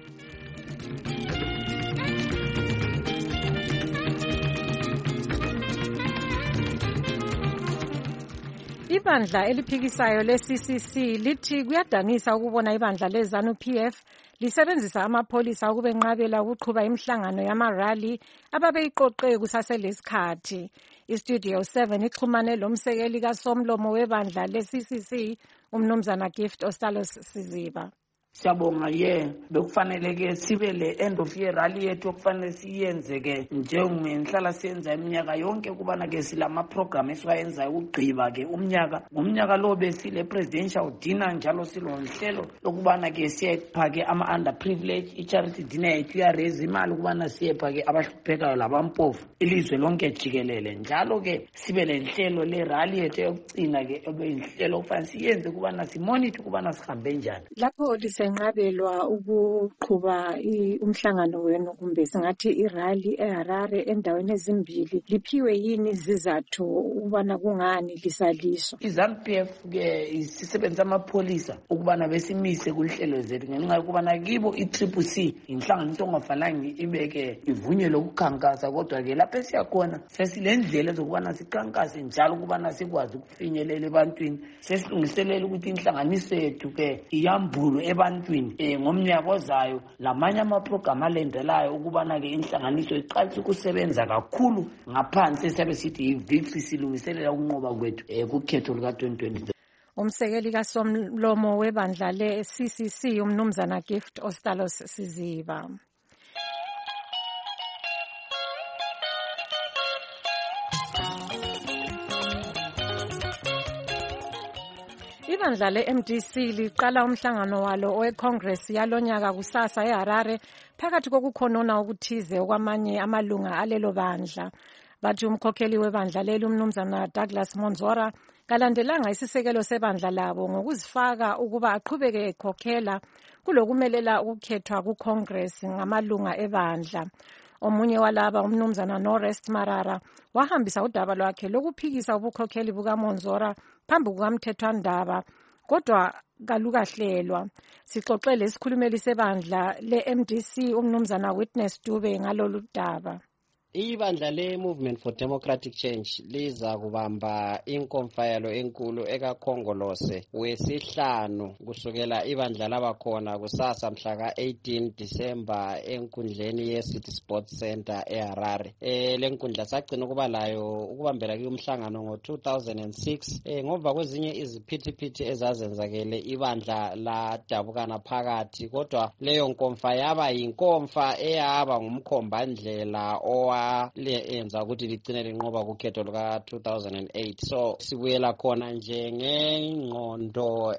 Ibandla eliphikisayo le-CCC lithi kuyadanisa ukubona ibandla le-ZANU-PF lisebenzisa amapholisa ukubenqabela ukuqhuba imihlangano yamarali ababeyiqoqe kusaselesikhathi. iStudio 7 ixhumane lomsekeli kasomlomo webandla le-CCC umnumzana Gift Ostalos Siziba. Siyabonga bekufanele ke sibe le end of year rally yethu okufanele siyenze ke njengenhlala siyenza iminyaka yonke kubana ke silama program esiwayenza ukugqiba ke ngomnyaka lo besile presidential dinner njalo silonhlelo lokubana ke siyepha ke ama underprivileged i-charity dinner yethu iyareza imali ukubana siyepha ke abahluphekayo labampofu ilizwe lonke jikelele. Njalo ke sibe lenhlelo le rally yethu yokucina ke obeyinhlelo okufanele siyenze kubana simonithe kubana sihambe njani. Lapho senqabelwa ukuqhuba umhlangano wenu kumbe singathi irally eHarare endaweni ezimbili liphiwe yini izizathu ukubana kungani lisaliswa? iZANU-PF ke isisebenza amapholisa ukubana besimise kuhlelo zethu ngenxa yokubana kibo i-CCC inhlanganiso ongafananga ibeke ivunywe lokukhankasa, kodwa ke lapho siyakhona sesilendlela zokubana sikhankase njalo ukubana sikwazi ukufinyelela ebantwini. Sesilungiselela ukuthi inhlanganiso yethu ke iyambulu ebantwini ngomnyaka ozayo lamanye amaprogram alendelayo ukubana ke inhlanganiso iqalise ukusebenza kakhulu ngaphansi esiyabe sithi i-victory silungiselela ukunqoba kwethu kukhetho luka-2023. Umsekeli kasomlomo webandla le-CCC umnumzana Gift Ostalos Siziba. Ibandla le-MDC liqala umhlangano walo oweCongress yalonyaka kusasa eHarare phakathi kokukhonona okuthize okwamanye amalunga alelo bandla. Bathi umkhokheli webandla leli umnumzana Douglas Monzora kalandelanga isisekelo sebandla labo ngokuzifaka ukuba aqhubeke ekhokhela kulokumelela ukukhethwa kuCongress ngamalunga ebandla. Omunye walaba umnumzana Norest Marara wahambisa udaba lwakhe lokuphikisa ubukhokheli bukaMonzora phambi kukamthethwandaba kodwa kalukahlelwa. Sixoxele isikhulumeli sebandla le-MDC umnumzana Witness Dube ngalolu daba. Ibandla le-Movement for Democratic Change liza kubamba inkomfayalo enkulu ekakhongolose wesihlanu kusukela ibandla labakhona kusasa mhla ka-18 Disemba enkundleni ye-City Sports Center eHarare. Le nkundla sagcina ukuba layo ukubambela kumhlangano ngo-2006 ngova kwezinye iziphithiphithi ezazenzakele ibandla ladabukana phakathi, kodwa leyo nkomfa yaba yinkomfa eyaba ngumkhombandlela lenza ukuthi ligcine linqoba kukhetho luka-2008. So sibuyela khona nje ngengqondo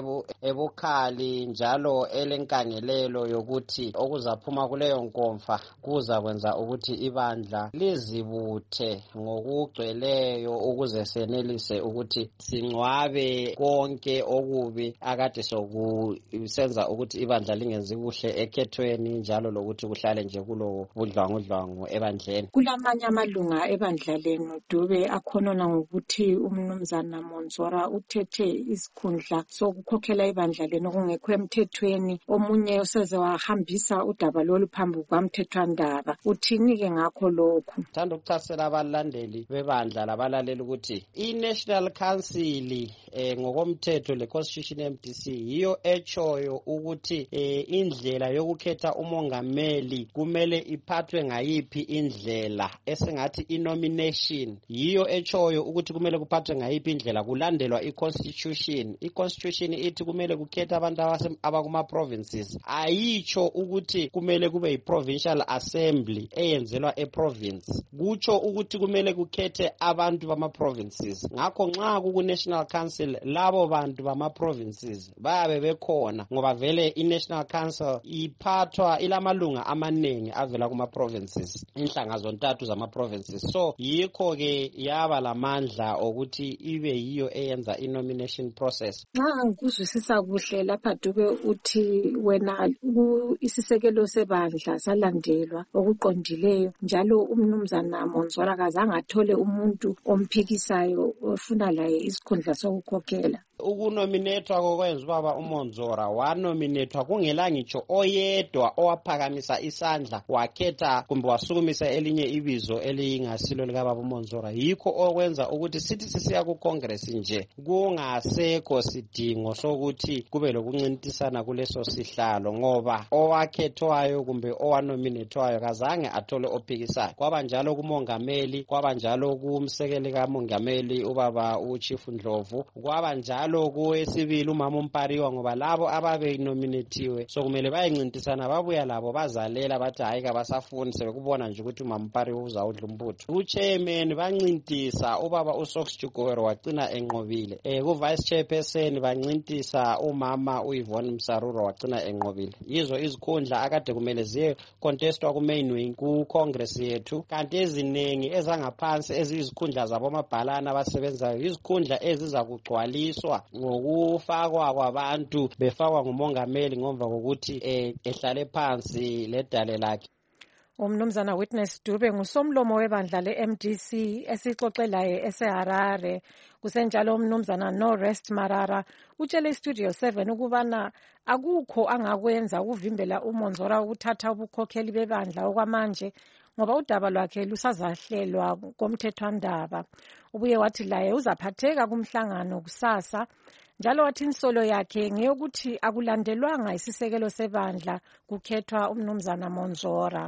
ebukhali njalo elenkangelelo yokuthi okuzaphuma kuleyo nkomfa kuza kwenza ukuthi ibandla lizibuthe ngokugcweleyo ukuze senelise ukuthi singcwabe konke okubi akade sokusenza ukuthi ibandla lingenzi kuhle ekhethweni njalo lokuthi kuhlale nje kulo budlwangudlwangu ebandleni. Kulamanye amalunga ebandla lenu Dube akhonona ngokuthi umnumzana Monzora uthethe isikhundla sokukhokhela ibandla lenu kungekho emthethweni, omunye useze wahambisa udaba lolu phambi kwamthethwandaba. Uthini-ke ngakho lokhu? Thanda ukuchasela abalandeli bebandla labalaleli ukuthi i-National Council ngokomthetho le-Constitution MDC yiyo echoyo ukuthi indlela yokukhetha umongameli kumele iphathwe ngayiphi indlela, esengathi i-nomination yiyo echoyo ukuthi kumele kuphathwe ngayiphi indlela kulandelwa i-Constitution. I-Constitution ithi kumele kukhetha abantu abakuma-provinces, ayitsho ukuthi kumele kube yi-provincial assembly eyenzelwa e-province, kutsho ukuthi kumele kukhethe abantu bama-provinces. Ngakho nxa kuku-National Council labo bantu bama-provinces bayabe bekhona ngoba vele i-National Council iphathwa ilamalunga amaningi avela kuma-provinces, inhlanga zontathu zama-provinces. So yikho-ke yaba lamandla okuthi ibe yiyo eyenza i-nomination process. Nxa ngikuzwisisa kuhle lapha Dube uthi wena isisekelo sebandla salandelwa okuqondileyo njalo umnumzana Monzora kazange athole umuntu omphikisayo ofuna laye isikhundla sokukhokhela. Ukunominethwa kokwenza ubaba uMonzora wanominethwa kungela ngitsho oyedwa owaphakamisa isandla wakhetha kumbe wasukumisa elinye ibizo elingasilo likababa uMonzora. Yikho okwenza ukuthi sithi sisiya ku-Congress nje kungasekho sidingo sokuthi kube lokuncintisana kuleso sihlalo, ngoba owakhethwayo kumbe owanominethwayo kazange athole ophikisayo. Kwaba njalo kumongameli, kwaba njalo kumsekeli kamongameli ubaba uChief Ndlovu, kwaba njalo kowesibili umama uMpariwa, ngoba labo ababe nominatiwe sokumele bayencintisana babuya labo bazalela bathi hayi kabasafuni sebekubona nje ukuthi umama uMpariwa uzawudla umbutho. Uchairman bancintisa ubaba uSox Chigowero wagcina enqobile. Ku-vice chairperson bancintisa umama uYvonne Msaruro wagcina enqobile. Yizo izikhundla akade kumele ziye contestwa ku-main wing ku-Congress yethu, kanti eziningi ezangaphansi eziyizikhundla zabomabhalana abasebenzayo izikhundla eziza kugcwaliswa ngokufakwa kwabantu befakwa ngumongameli ngomva kokuthi ehlale phansi ledale lakhe. Umnumzana Witness Dube ngusomlomo webandla le-MDC esixoxelaye eseHarare. Kusenjalo umnumzana No Rest Marara utshele iStudio 7 ukubana akukho angakwenza ukuvimbela uMonzora ukuthatha ubukhokheli bebandla okwamanje ngoba udaba lwakhe lusazahlelwa komthethwandaba. Ubuye wathi laye uzaphatheka kumhlangano kusasa, njalo wathi insolo yakhe ngeyokuthi akulandelwanga isisekelo sebandla kukhethwa umnumzana Monzora.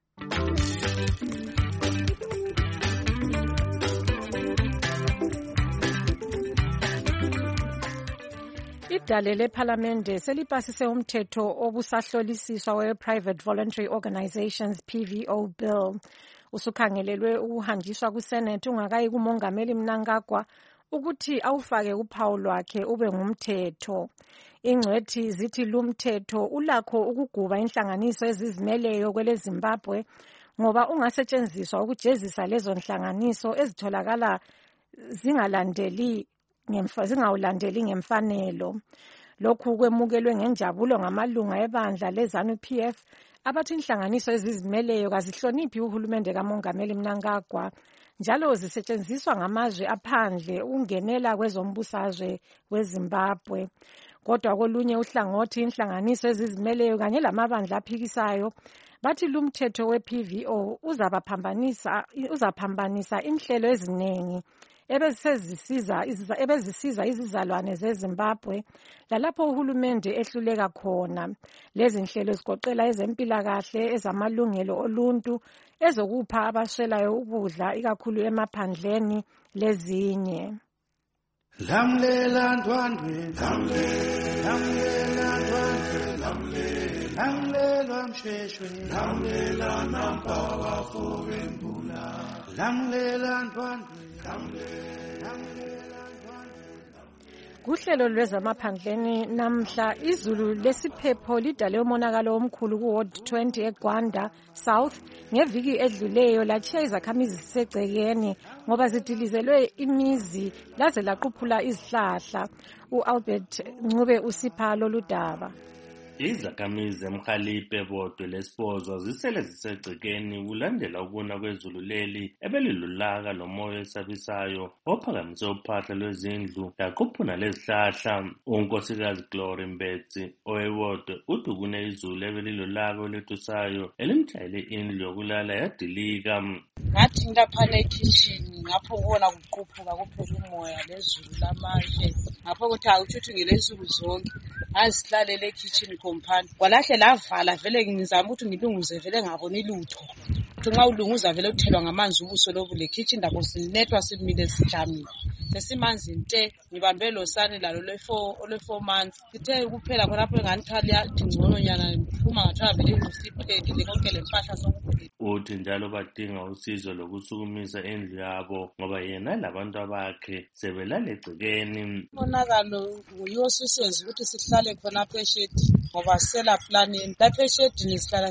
Idale lephalamende selipasise umthetho obusahlolisiswa we-Private Voluntary Organizations PVO Bill. Usukhangelelwe ukuhanjiswa kuSenate ungakayi kumongameli Mnangagwa ukuthi awufake uphawu lwakhe ube ngumthetho. Ingcwethi zithi lumthetho ulakho ukuguba inhlanganiso ezizimeleyo kwele Zimbabwe ngoba ungasetshenziswa ukujezisa lezo nhlanganiso ezitholakala zingawulandeli ngemfanelo. Lokhu kwemukelwe ngenjabulo ngamalunga ebandla leZANU-PF abathi inhlanganiso ezizimeleyo kazihloniphi uhulumende kamongameli Mnangagwa njalo zisetshenziswa ngamazwe aphandle ukungenela kwezombusazwe weZimbabwe. Kodwa kolunye uhlangothi, inhlanganiso ezizimeleyo kanye lamabandla aphikisayo bathi lumthetho we-PVO uzaphambanisa inhlelo eziningi ebezisiza izizalwane zeZimbabwe lalapho uhulumende ehluleka khona. Lezi nhlelo zigoqela ezempilakahle, ezamalungelo oluntu, ezokupha abaswelayo ukudla ikakhulu emaphandleni lezinye. Lamlela ndwandwe, lamlela ndwandwe, lamlela msheshwe, lamlela nampawa fobembula, lamlela ndwandwe, Kuhlelo lwezamaphandleni namhla izulu lesiphepho lidale umonakalo omkhulu kuWard 20 eGwanda South ngeviki edluleyo latshiya izakhamizi zisegcekeni ngoba zidilizelwe imizi laze laquphula izihlahla. U-Albert Ncube usipha lolu daba. Izakhamizi eMkhaliphe bodwe lesibozwa zisele zisegcekeni kulandela ukuna kwezulu leli ebelilulaka lomoya esabisayo ophakamise uphahla lwezindlu yaquphuna lezihlahla. Unkosikazi Glory Mbetsi owewodwe uthi kune izulu ebelilulaka oletusayo elimtshayele indlu yokulala yadilika. Ngathi ndaphana ekitchen ngapho kubona kuquphuka kuphela umoya lezulu lamanje ngapho kuthi awutshuthi ngelensuku zonke azihlalele ekitchen compound kwalahle lavala vele ngizama ukuthi ngilunguze vele ngaboni lutho. Nxa ulunguza vele uthelwa ngamanzi ubuso lobu le kitchen ndako sinethwa simile sijamile sesimanzi nte ngibambe losane lalo le4 months sithe kuphela khonapho ngani yathi ngcono nyana ngiphuma ngathiwa vele ngisiphekile konke lempahla sokuphela. Uthi njalo badinga usizo lokusukumisa endlu yabo ngoba yena labantu abakhe sebelale egcekeni. Umonakalo nguyiwo susenza ukuthi sihlale khonapho eshedi ngoba sela planning lapho eshedini sihlala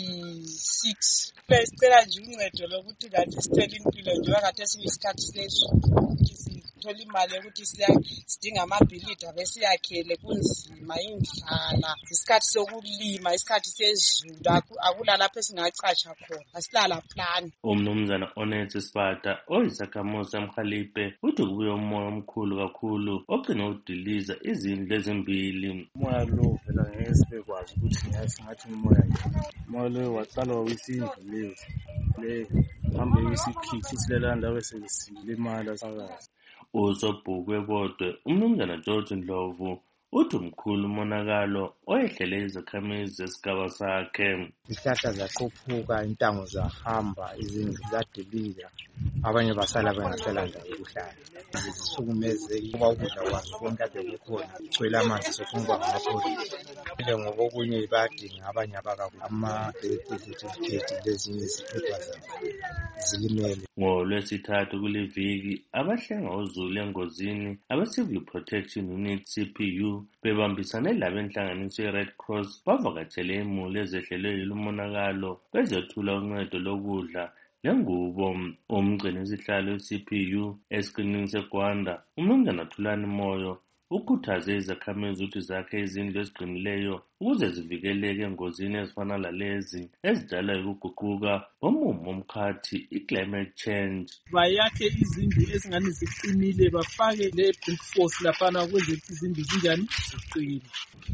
si6. Sicela nje uncedo lokuthi kanti sithele impilo njengoba kade singesikhathi sesu sithola imali yokuthi sidinga amabhilidi besiyakhele kunzima indlala isikhathi sokulima isikhathi sezulu akula lapho esingacatsha khona asilala plan. Umnumzana Onethi Sipata oyisakhamuzi eMkhaliphe uthi kubuye umoya omkhulu kakhulu ogcina udiliza izindlu ezimbili. Umoya lo vela ngeke sibekwazi ukuthi singathi umoya nje. Umoya lo waqala wawusindlu lezi le hambe isikhithi silela ndawo sesilimala sakazi. Usobhukwe kodwa umnumzana George Ndlovu uthi umkhulu umonakalo oyehlele izakhamizi zesigaba sakhe. Izihlahla zaquphuka, intango zahamba, izindlu zadilika, abanye basala bengasela ndawo yokuhlala. Zisukumeze kuba ukudla kwazo konke kade kukhona kucwele amanzi sokuba ngamapholisa. Ngoba okunye badinga abanye abakakhulu ama-certificate lezinye izithupha zilimele. NgoLwesithathu kule viki abahlenga uzulu engozini abe-Civil Protection Unit CPU bebambisane labenhlanganiso ye-Red Cross bavakatshele imuli ezehlelwe yilumonakalo bezethula uncedo lokudla lengubo. Umgcini isihlalo we-CPU esiqinini seGwanda umnumzana Thulani Moyo ukhuthaze izakhamizi ukuthi zakhe izindlu eziqinileyo ukuze zivikeleke engozini ezifana lalezi ezidalwa yikuguquka komumo omkhathi i-climate change. Bayakhe izindlu ezingani ziqinile bafake le-brick force laphana ukuze izindlu zinjani ziqine.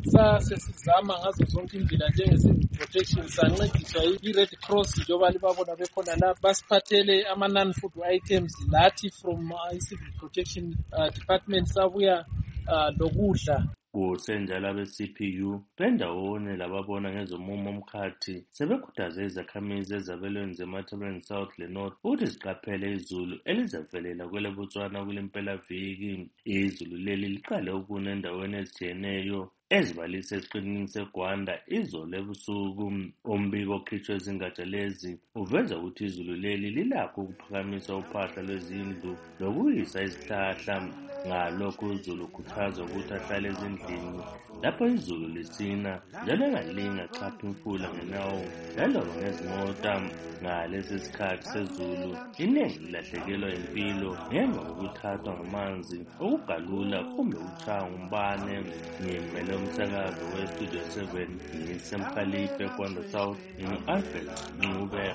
Sesizama ngazo zonke indlela njenge-civil protection sancediswa i-Red Cross njengoba libabona bekhona la basiphathele ama-non-food items lathi from i-civil protection department sabuya lokudla. Kusenjalo abe-CPU bendawone lababona ngezomumo omkhathi sebekhuthaze izakhamizi ezabelweni zeMatabeleland South leNorth ukuthi ziqaphele izulu elizavelela kwele Botswana kulempelaviki. Izulu leli liqale ukuna endaweni ezitshiyeneyo ezibalisa esiqinini seGwanda izolo ebusuku. Umbiko okhitshwe ezingatsha lezi uveza ukuthi izulu leli lilakho ukuphakamisa uphahla lwezindlu lokuyisa izihlahla. Ngalokho uzulu ukhuthaza ukuthi ahlale ezindlini lapho izulu lisina njalo engalingi achapha imfula ngenyawo naloba ngezimota. Ngalesi sikhathi sezulu iningi lilahlekelwa impilo ngemva kokuthathwa ngamanzi okugalula kumbe ukutshaya ngumbane. Ngimele umsakazo westudio 7 ngisemkhalife kwanda south ngingu-Alfred Ncube.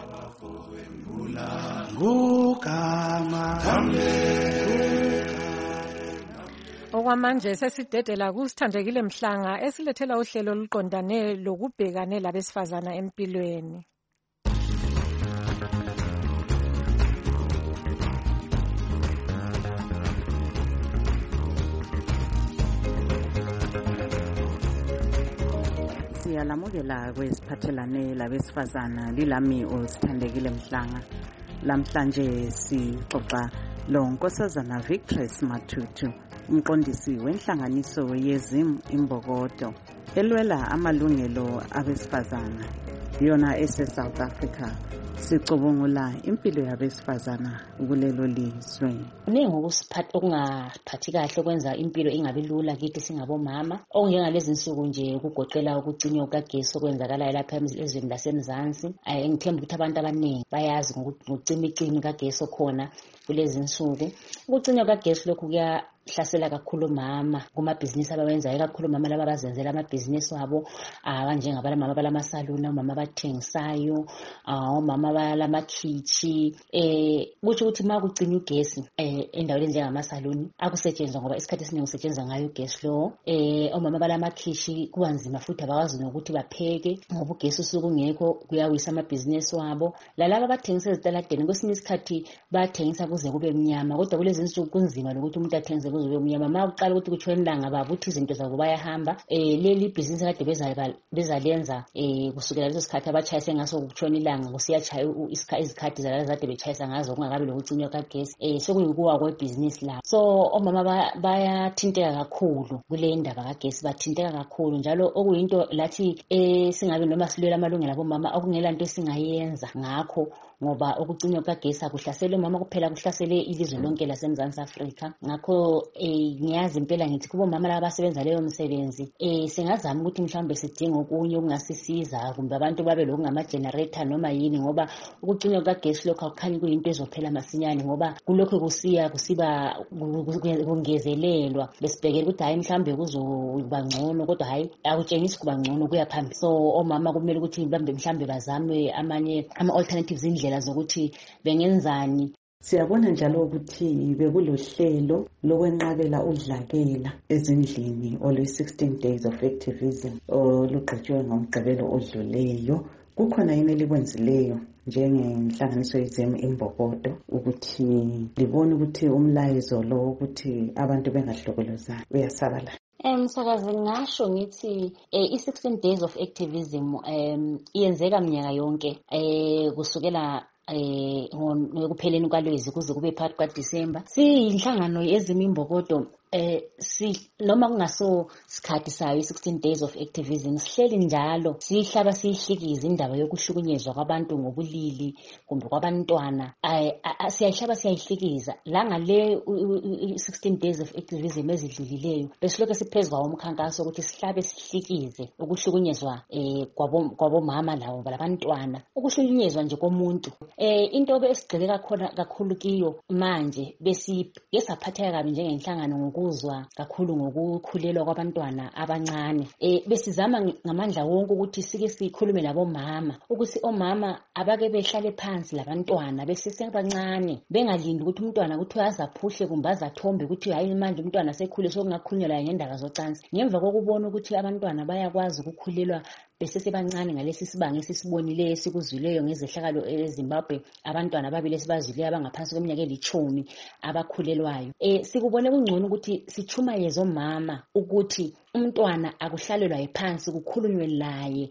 Okwamanje sesidedela kusithandekile Mhlanga esilethela uhlelo oluqondane lokubhekane labesifazana empilweni. Siyalamukela kwesiphathelane labesifazana lilami osithandekile Mhlanga. Lamhlanje sixoxa lo Nkosazana Victress Matutu, umqondisi wenhlanganiso yeZim Imbokodo elwela amalungelo abesifazana yona ese-South Africa. Sicubungula impilo yabesifazana kulelo lizwe. Kuningi okungaphathi kahle kwenza impilo ingabi lula kithi singabomama. Okunjengalezi insuku nje ukugoqela ukucinywa kukagesi okwenzakalayo lapha ezweni laseMzansi. Ngithemba ukuthi abantu abaningi bayazi ngokucima kagesi okhona kulezi insuku. Ukucinywa kagesi lokhu hlasela kakhulu mama kumabhizinisi abawenzayo, kakhulu mama laba abazenzela amabhizinisi wabo abanjengabalama balamasaluni, omama abathengisayo, omama balamakhithi. Kusho ukuthi uma kucinywa ugesi endaweni njengamasaluni akusetshenzwa ngoba isikhathi esiningi usetshenzwa ngayo ugesi lo. Omama balamakhithi kubanzima futhi abakwazi nokuthi bapheke ngoba ugesi usuke ungekho, kuyawisa amabhizinisi wabo. Lalaba abathengisa ezitaladeni kwesinye isikhathi bathengisa kuze kube mnyama, kodwa kulezi insuku kunzima lokuthi umuntu athengise kuze kube mnyama. Uma uqala ukuthi kutshona ilanga babuthi izinto zabo bayahamba. Leli ibhizinisi kade bezalenza kusukela leso sikhathi abatshayise ngaso kutshona ilanga kusiyachaya izikhathi zalala zade betshayisa ngazo kungakabi lokucinywa kagesi. Sekuyikuwa kwebhizinisi labo. So omama bayathinteka kakhulu kule ndaba kagesi, bathinteka kakhulu njalo okuyinto lathi singabe noma silwela amalungelo abomama okungela nto esingayenza ngakho, ngoba ukucinywa kagesi akuhlasele umama kuphela, kuhlasele ilizwe lonke laseMzansi Afrika. Ngakho ngiyazi impela ngithi kubo mama laba abasebenza leyo msebenzi singazama ukuthi mhlawumbe sidinge okunye okungasisiza, kumbe abantu babe lokungama generator noma yini, ngoba ukucinywa kagesi lokho akukhanyi kuyinto ezophela masinyane, ngoba kulokho kusiba kungezelelwa. Besibhekela ukuthi hayi mhlawumbe kuzoba ngcono, kodwa hayi akutshengisi kuba ngcono, kuya phambili. So omama kumele ukuthi mhlawumbe bazame amanye ama-alternatives, indlela zokuthi bengenzani. Siyabona njalo ukuthi bekulohlelo lokwenqabela udlakela ezindlini olwe-16 days of activism olugqitshwe ngomgqibelo odluleyo. Kukhona yini elikwenzileyo njengenhlanganiso yeZim Imbokodo ukuthi libone ukuthi umlayezo lo ukuthi abantu bengahlokolozani uyasabala? Msakazi, ngasho ngithi i-16 days of activism iyenzeka minyaka yonke kusukela ekupheleni kwalwezi kuze kube phakathi kwaDisemba. Siyinhlangano yeZim Imbokodo noma kungaso sikhathi sayo i-16 days of activism, sihleli njalo sihlaba siyihlikiza indaba yokuhlukunyezwa kwabantu ngobulili kumbe kwabantwana. Siyayihlaba siyayihlikiza la ngale 16 days of activism ezidlulileyo besilokho siphezwa umkhankaso ukuthi sihlabe sihlikize ukuhlukunyezwa kwabomama labo labantwana, ukuhlukunyezwa nje komuntu. Into esigcile kakhulu kiyo manje besaphatheka kabi njengenhlangano ngokuzwa kakhulu ngokukhulelwa kwabantwana abancane. Besizama ngamandla wonke ukuthi sike sikhulume labomama ukuthi omama abake behlale phansi labantwana besesebancane, bengalindi ukuthi umntwana ukuthi azaphuhle kumbe azathombe ukuthi hayi manje umntwana sekhule sokungakhulunyelwa ngendaba zocansi. Ngemva kokubona ukuthi abantwana bayakwazi ukukhulelwa besesebancane ngalesi sibanga esisibonileyo esikuzwileyo ngezehlakalo eZimbabwe, abantwana ababili esibazwileyo abangaphansi kweminyaka 10 abakhulelwayo. Sikubone kungcono ukuthi sichumayeze omama ukuthi umntwana akuhlalelwa phansi, kukhulunywe laye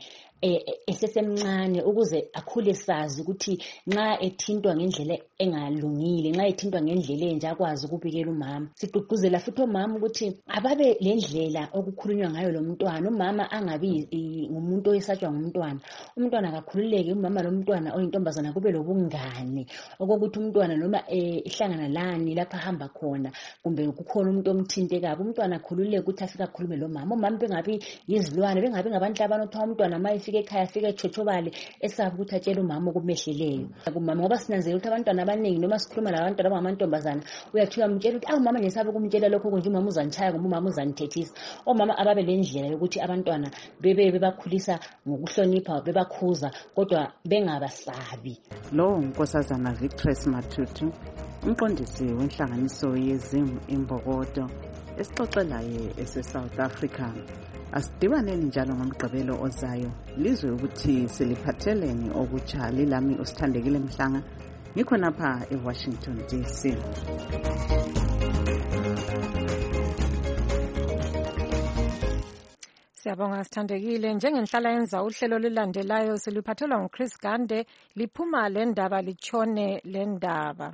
esesemncane ukuze akhule sazi ukuthi nxa ethintwa ngendlela engalungile, nxa ethintwa ngendlela enje akwazi ukubikela umama. Sigqugquzela futhi omama ukuthi ababe lendlela okukhulunywa ngayo lo mntwana. Umama angabi ngumuntu oyesatshwa ngumntwana. Umntwana akakhululeke, umama lo mntwana oyintombazana kube lobungane okokuthi umntwana noma ihlangana lani lapha hamba khona kumbe kukhona umuntu omthintekayo, umntwana akhululeke ukuthi afike akhulume lo mama. Omama bengabi yizilwane, bengabi ngabantu abanothi umntwana mayifi efika ekhaya afike echotshobale esaba ukuthi atshele umama okumehleleyo kumama ngoba sinanzela ukuthi abantwana abaningi noma sikhuluma labantwana abangamantombazana uyathiwa mtshela ukuthi mama ngisabe ukumtshela lokho kunje umama uzanitshaya ngoba umama uzanithethisa. Omama ababe lendlela yokuthi abantwana bebakhulisa ngokuhlonipha bebakhuza kodwa bengabasabi. Lo unkosazana Victress Matutu, umqondisi wenhlanganiso yeZim Imbokodo esixoxelayo ese-South Africa. Asidibaneni njalo ngomgqibelo ozayo lizwe ukuthi siliphatheleni okutsha. Lilami uSithandekile Mhlanga, ngikhonapha eWashington DC. Siyabonga Sithandekile. Njengenhlala yenza uhlelo lilandelayo siliphathelwa nguChris Gande. Liphuma le ndaba litshone le ndaba.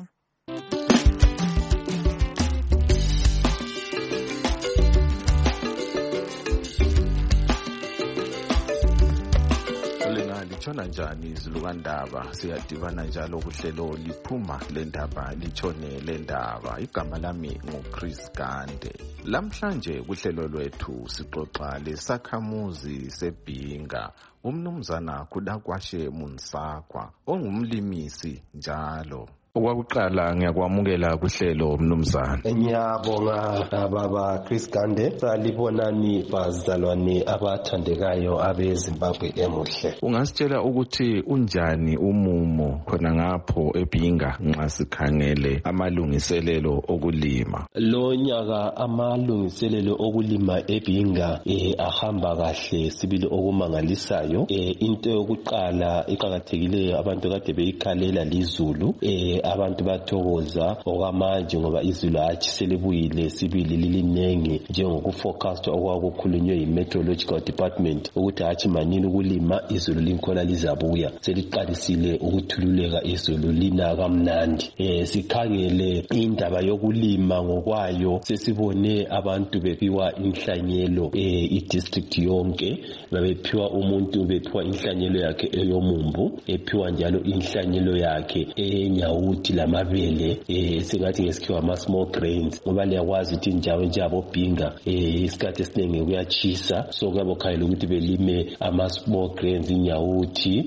Litshona njani izilukandaba? Siyadibana njalo kuhlelo liphuma le ndaba litshone le ndaba. Igama lami nguChris Gande. Lamhlanje kuhlelo lwethu sixoxa lesakhamuzi seBhinga, umnumzana Kudakwashe Munsakwa ongumlimisi njalo. Okwakuqala ngiyakwamukela kuhlelo mnumzana. Ngiyabonga baba Chris Gande. Salibonani bazalwane abathandekayo abeZimbabwe emuhle. Ungasitshela ukuthi unjani umumo khona ngapho eBhinga nxa sikhangele amalungiselelo okulima? Lo nyaka amalungiselelo okulima eBhinga ahamba kahle sibili okumangalisayo. Into yokuqala eqhakathekileyo abantu kade beyikhalela lizulu. Abantu bathokoza okwamanje ngoba izulu hatshi selibuyile sibili lilinengi njengokuforecast okwakukhulunywe yimeteorological department ukuthi hatshi manini ukulima izulu linkhona lizabuya. Seliqalisile ukuthululeka izulu lina kamnandi. Sikhangele indaba yokulima ngokwayo sesibone abantu bephiwa inhlanyelo i-district yonke. Bephiwa umuntu bephiwa inhlanyelo yakhe eyomumbu, ephiwa njalo inhlanyelo yakhe enyawuthi lamabele, singathi ngesikhiwa ama-small grains ngoba liyakwazi ukuthi njalo njabo Bhinga isikhathi esiningi kuyachisa, so kuyabe kukhayela ukuthi belime ama-small grains inyawuthi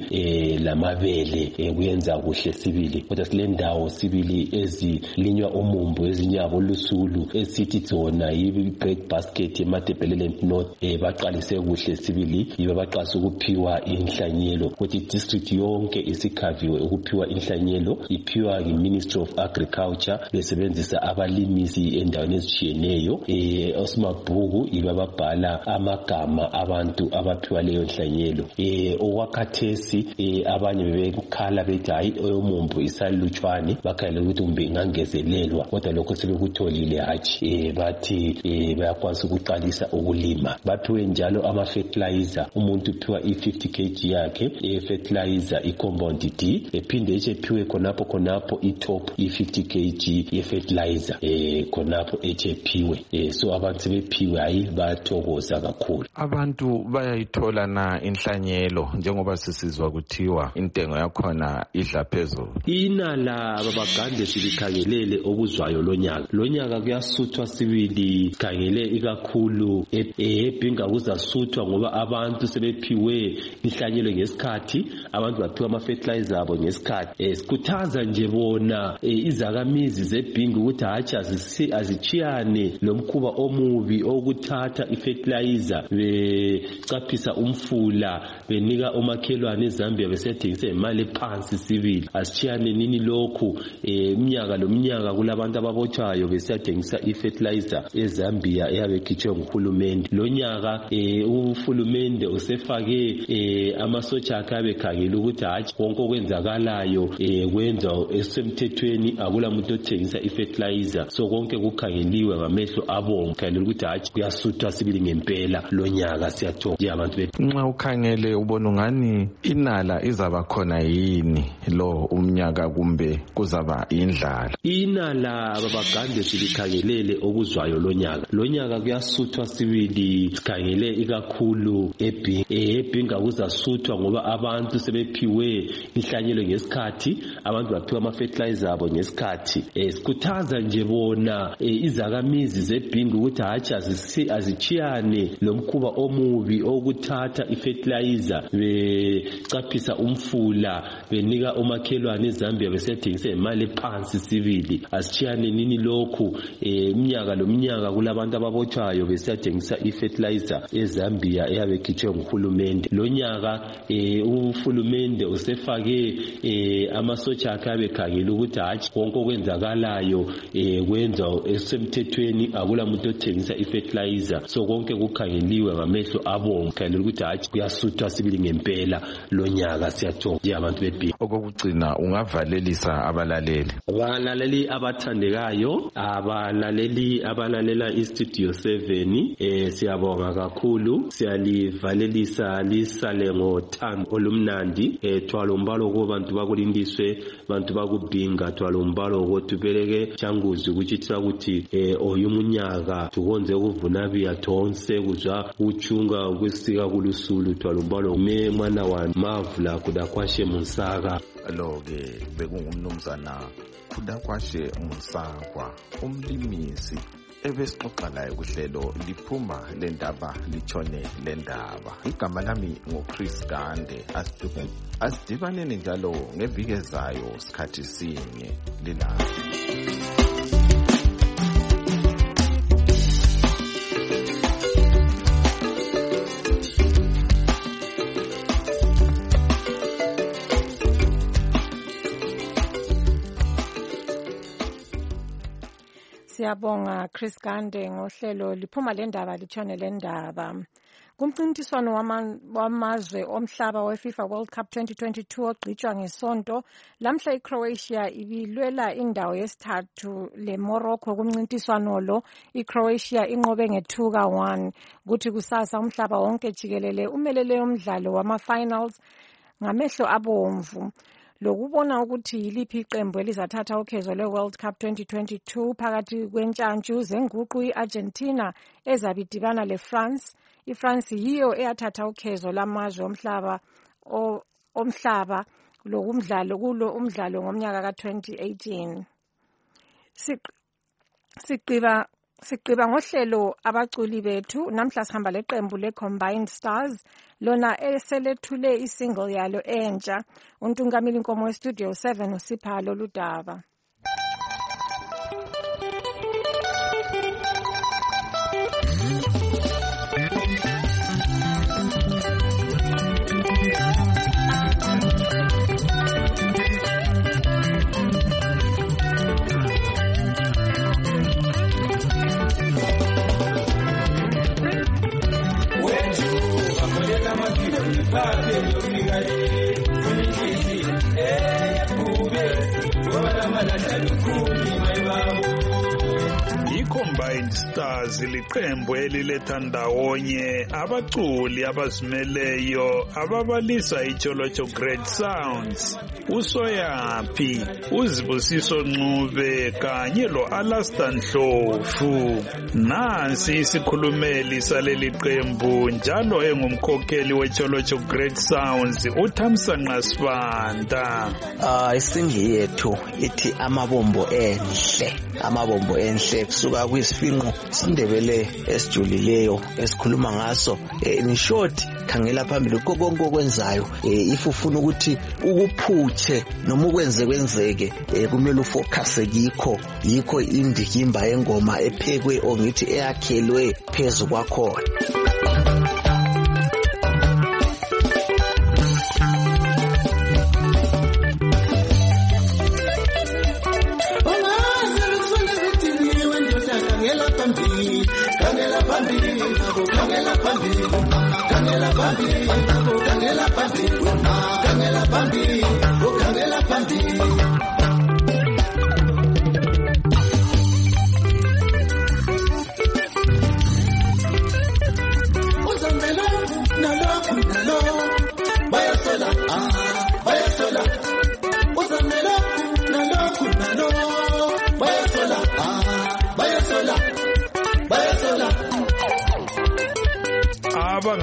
lamabele kuyenza kuhle sibili. Kodwa sile ndawo sibili ezilinywa umumbu ezinyabo lusulu esithi zona yi-bread basket eMatabeleland North baqalise kuhle sibili yiba baqalisa ukuphiwa inhlanyelo. Kodwa i-district yonke isikhaviwe ukuphiwa inhlanyelo, iphiwa Ministry of Agriculture besebenzisa abalimisi endaweni ezitshiyeneyo. Osmabhuku ibababhala amagama abantu abaphiwa leyo nhlanyelo. Okwakhathesi abanye bebekhala bethi hayi oyomumbu isalutshwane, bakhala ukuthi kumbe ingangezelelwa, kodwa lokho sebekutholile hatshi bathi bayakwanisa ukuqalisa ukulima. Baphiwe njalo ama-fertilizer, umuntu uphiwa i-50 kg yakhe fertilizer i-compound D, ephinde ephiwe khonapho i-top i-50 kg ye-fertilizer khonapho ephiwe. So abantu sebephiwe hayi bayathokoza kakhulu. Abantu bayayithola na inhlanyelo njengoba sisizwa kuthiwa intengo yakhona idla phezulu? Inala babagande silikhangelele okuzwayo lo nyaka kuyasuthwa sibili khangele ikakhulu eBhinga kuzasuthwa ngoba abantu sebephiwe inhlanyelo ngesikhathi, abantu baphiwa ama-fertilizer abo ngesikhathi. Sikhuthaza nje bona izakamizi zeBhinga ukuthi hatshi azichiyane lomkhuba omubi okuthatha i-fertilizer becaphisa umfula benika omakhelwane eZambia besethengisa imali ephansi sibili. Asichiyane nini lokhu. Umnyaka lomnyaka kulabantu ababotshwayo besethengisa i-fertilizer eZambia eyabe ikhitshwe nguhulumende. Lo nyaka uhulumende usefake amasotsha akhe abekhangela ukuthi hatshi konke okwenzakalayo kwenza esemthethweni, akula muntu othengisa i-fertilizer. So konke kukhangeliwe ngamehlo abomvu, khangelela ukuthi hatshi kuyasuthwa sibili ngempela lo nyaka. Siyathoka nje abantu bethu. Nxa ukhangele ubona ungani inala izaba khona yini lo umnyaka kumbe kuzaba indlala? Inala babagande silikhangelele okuzwayo lo nyaka kuyasuthwa sibili. Sikhangele ikakhulu eBhinga kuzasuthwa ngoba abantu sebephiwe inhlanyelo ngesikhathi, abantu baphiwa ama-fertilizer abo ngesikhathi. Sikhuthaza nje bona izakhamizi zebhinga ukuthi hatshi azichiyane lomkhuba omubi okuthatha i-fertilizer becaphisa umfula benika omakhelwane eZambia besethengisa imali ephansi sibili. Asichiyane nini lokhu umnyaka lomnyaka kulabantu ababotshwayo besethengisa i-fertilizer eZambia eyabe ekhitshwe nguhulumende. Lo nyaka uhulumende usefake amasotsha akhe abekhangela ukuthi hatshi konke okwenzakalayo kwenza esemthethweni, akula muntu othengisa i-fertilizer. So konke kukhangeliwe ngamehlo abomvu, khangela ukuthi hatshi kuyasuthwa sibili ngempela lo nyaka. Siyajonga nje abantu bebhinga. Okokugcina ungavalelisa abalaleli abathandekayo, abalalela iStudio 7, siyabonga kakhulu, siyalivalelisa lisale ngothando olumnandi. Thwala umbalo kubantu bakulindiswe, bantu bakubhinga, thwala umbalo ukuthi beleke changuzi ukuchitha ukuthi oyumunyaka tukonze ukuvuna biya tonse kuzwa uchunga ukwesika kulusulu. Thwala umbalo me mwana wa mavula kudakwashe Musaka. Lo-ke bekungumnumzana Kudakwashe Musakwa, umlimisi ebesixoxa laye kuhlelo liphuma lendaba litshone lendaba. Igama lami ngoChris Gande. Asidibaneni njalo ngeviki ezayo sikhathi sinye lilapha. Siyabonga Chris Gande ngohlelo liphuma lendaba litshone lendaba. Kumncintiswano wamazwe omhlaba weFIFA World Cup 2022 ogqitshwa ngesonto, lamhla iCroatia ibilwela indawo yesithathu leMorocco kumncintiswano lo. iCroatia inqobe nge2-1. Kuthi kusasa umhlaba wonke jikelele umelele umdlalo wama-finals ngamehlo abomvu lokubona ukuthi yiliphi iqembu elizathatha ukhezo lwe-World Cup 2022 phakathi kwentshantshu zenguqu i-Argentina ezabidibana leFrance. iFrance yiyo eyathatha ukhezo lamazwe omhlaba kulo umdlalo ngomnyaka ka-2018. Siqiba ngohlelo abaculi bethu. Namhla sihamba leqembu le-Combined Stars lona eselethule isingle yalo entsha. Untungameli Nkomo weStudio 7 usipha lolu daba. iCombined Stars liqembu eliletha ndawonye abaculi abazimeleyo ababalisa iTsholotsho Great Sounds, uSoyaphi, uZibusiso Ncube kanye lo-Alastan Ndlovu. Nansi isikhulumeli saleli qembu njalo engumkhokheli weTsholotsho Great Sounds, uThamsanqa Sibanda. Isingi yethu ithi amabombo enhle kusuka kwisifinqo sindebele esijulileyo esikhuluma ngaso. In short, khangela phambili konke okwenzayo. If ufuna ukuthi ukuphutshe noma kwenzeke kumele ufocus yikho indikimba yengoma ephekwe ongithi eyakhelwe phezu kwakhona.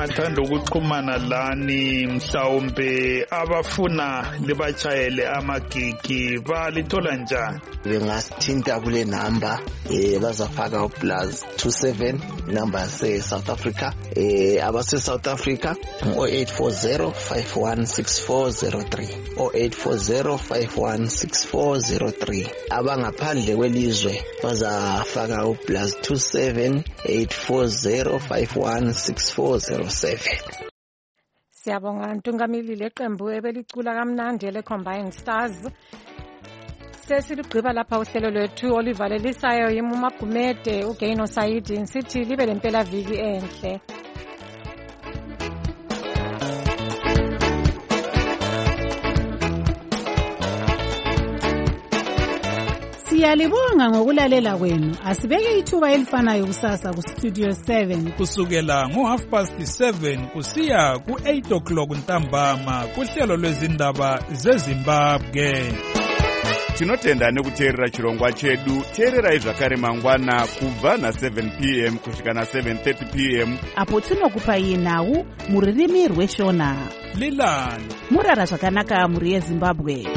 abangathanda ukuxhumana lani mhlawumbe abafuna libachayele amagigi balithola njani? Bengasithinta kule namba bazafaka +27 number se-South Africa abase-South Africa 0840 516403 0840 516403 abangaphandle kwelizwe bazafaka +27 840 516407. Siyabonga Ntungamili leqembu ebelicula kamnandi le-Combined Stars. Sesiligqiba lapha uhlelo lwethu olivalelisayo yiMuma Gumede uGaino Saidi sithi libe lempela viki enhle. Siyalibonga ngokulalela kwenu. Asibeke ithuba elifanayo kusasa ku Studio 7 kusukela ngo7:30 kusiya ku8:00 ntambama kuhlelo lwezindaba zeZimbabwe. Tinotenda nekuteerera chirongwa chedu. Teererai zvakare mangwana kubva na7 p.m. kusvika na7:30 p.m. apo tinokupai nhau muririmi rweshona. Lilani murara zvakanaka muri yeZimbabwe.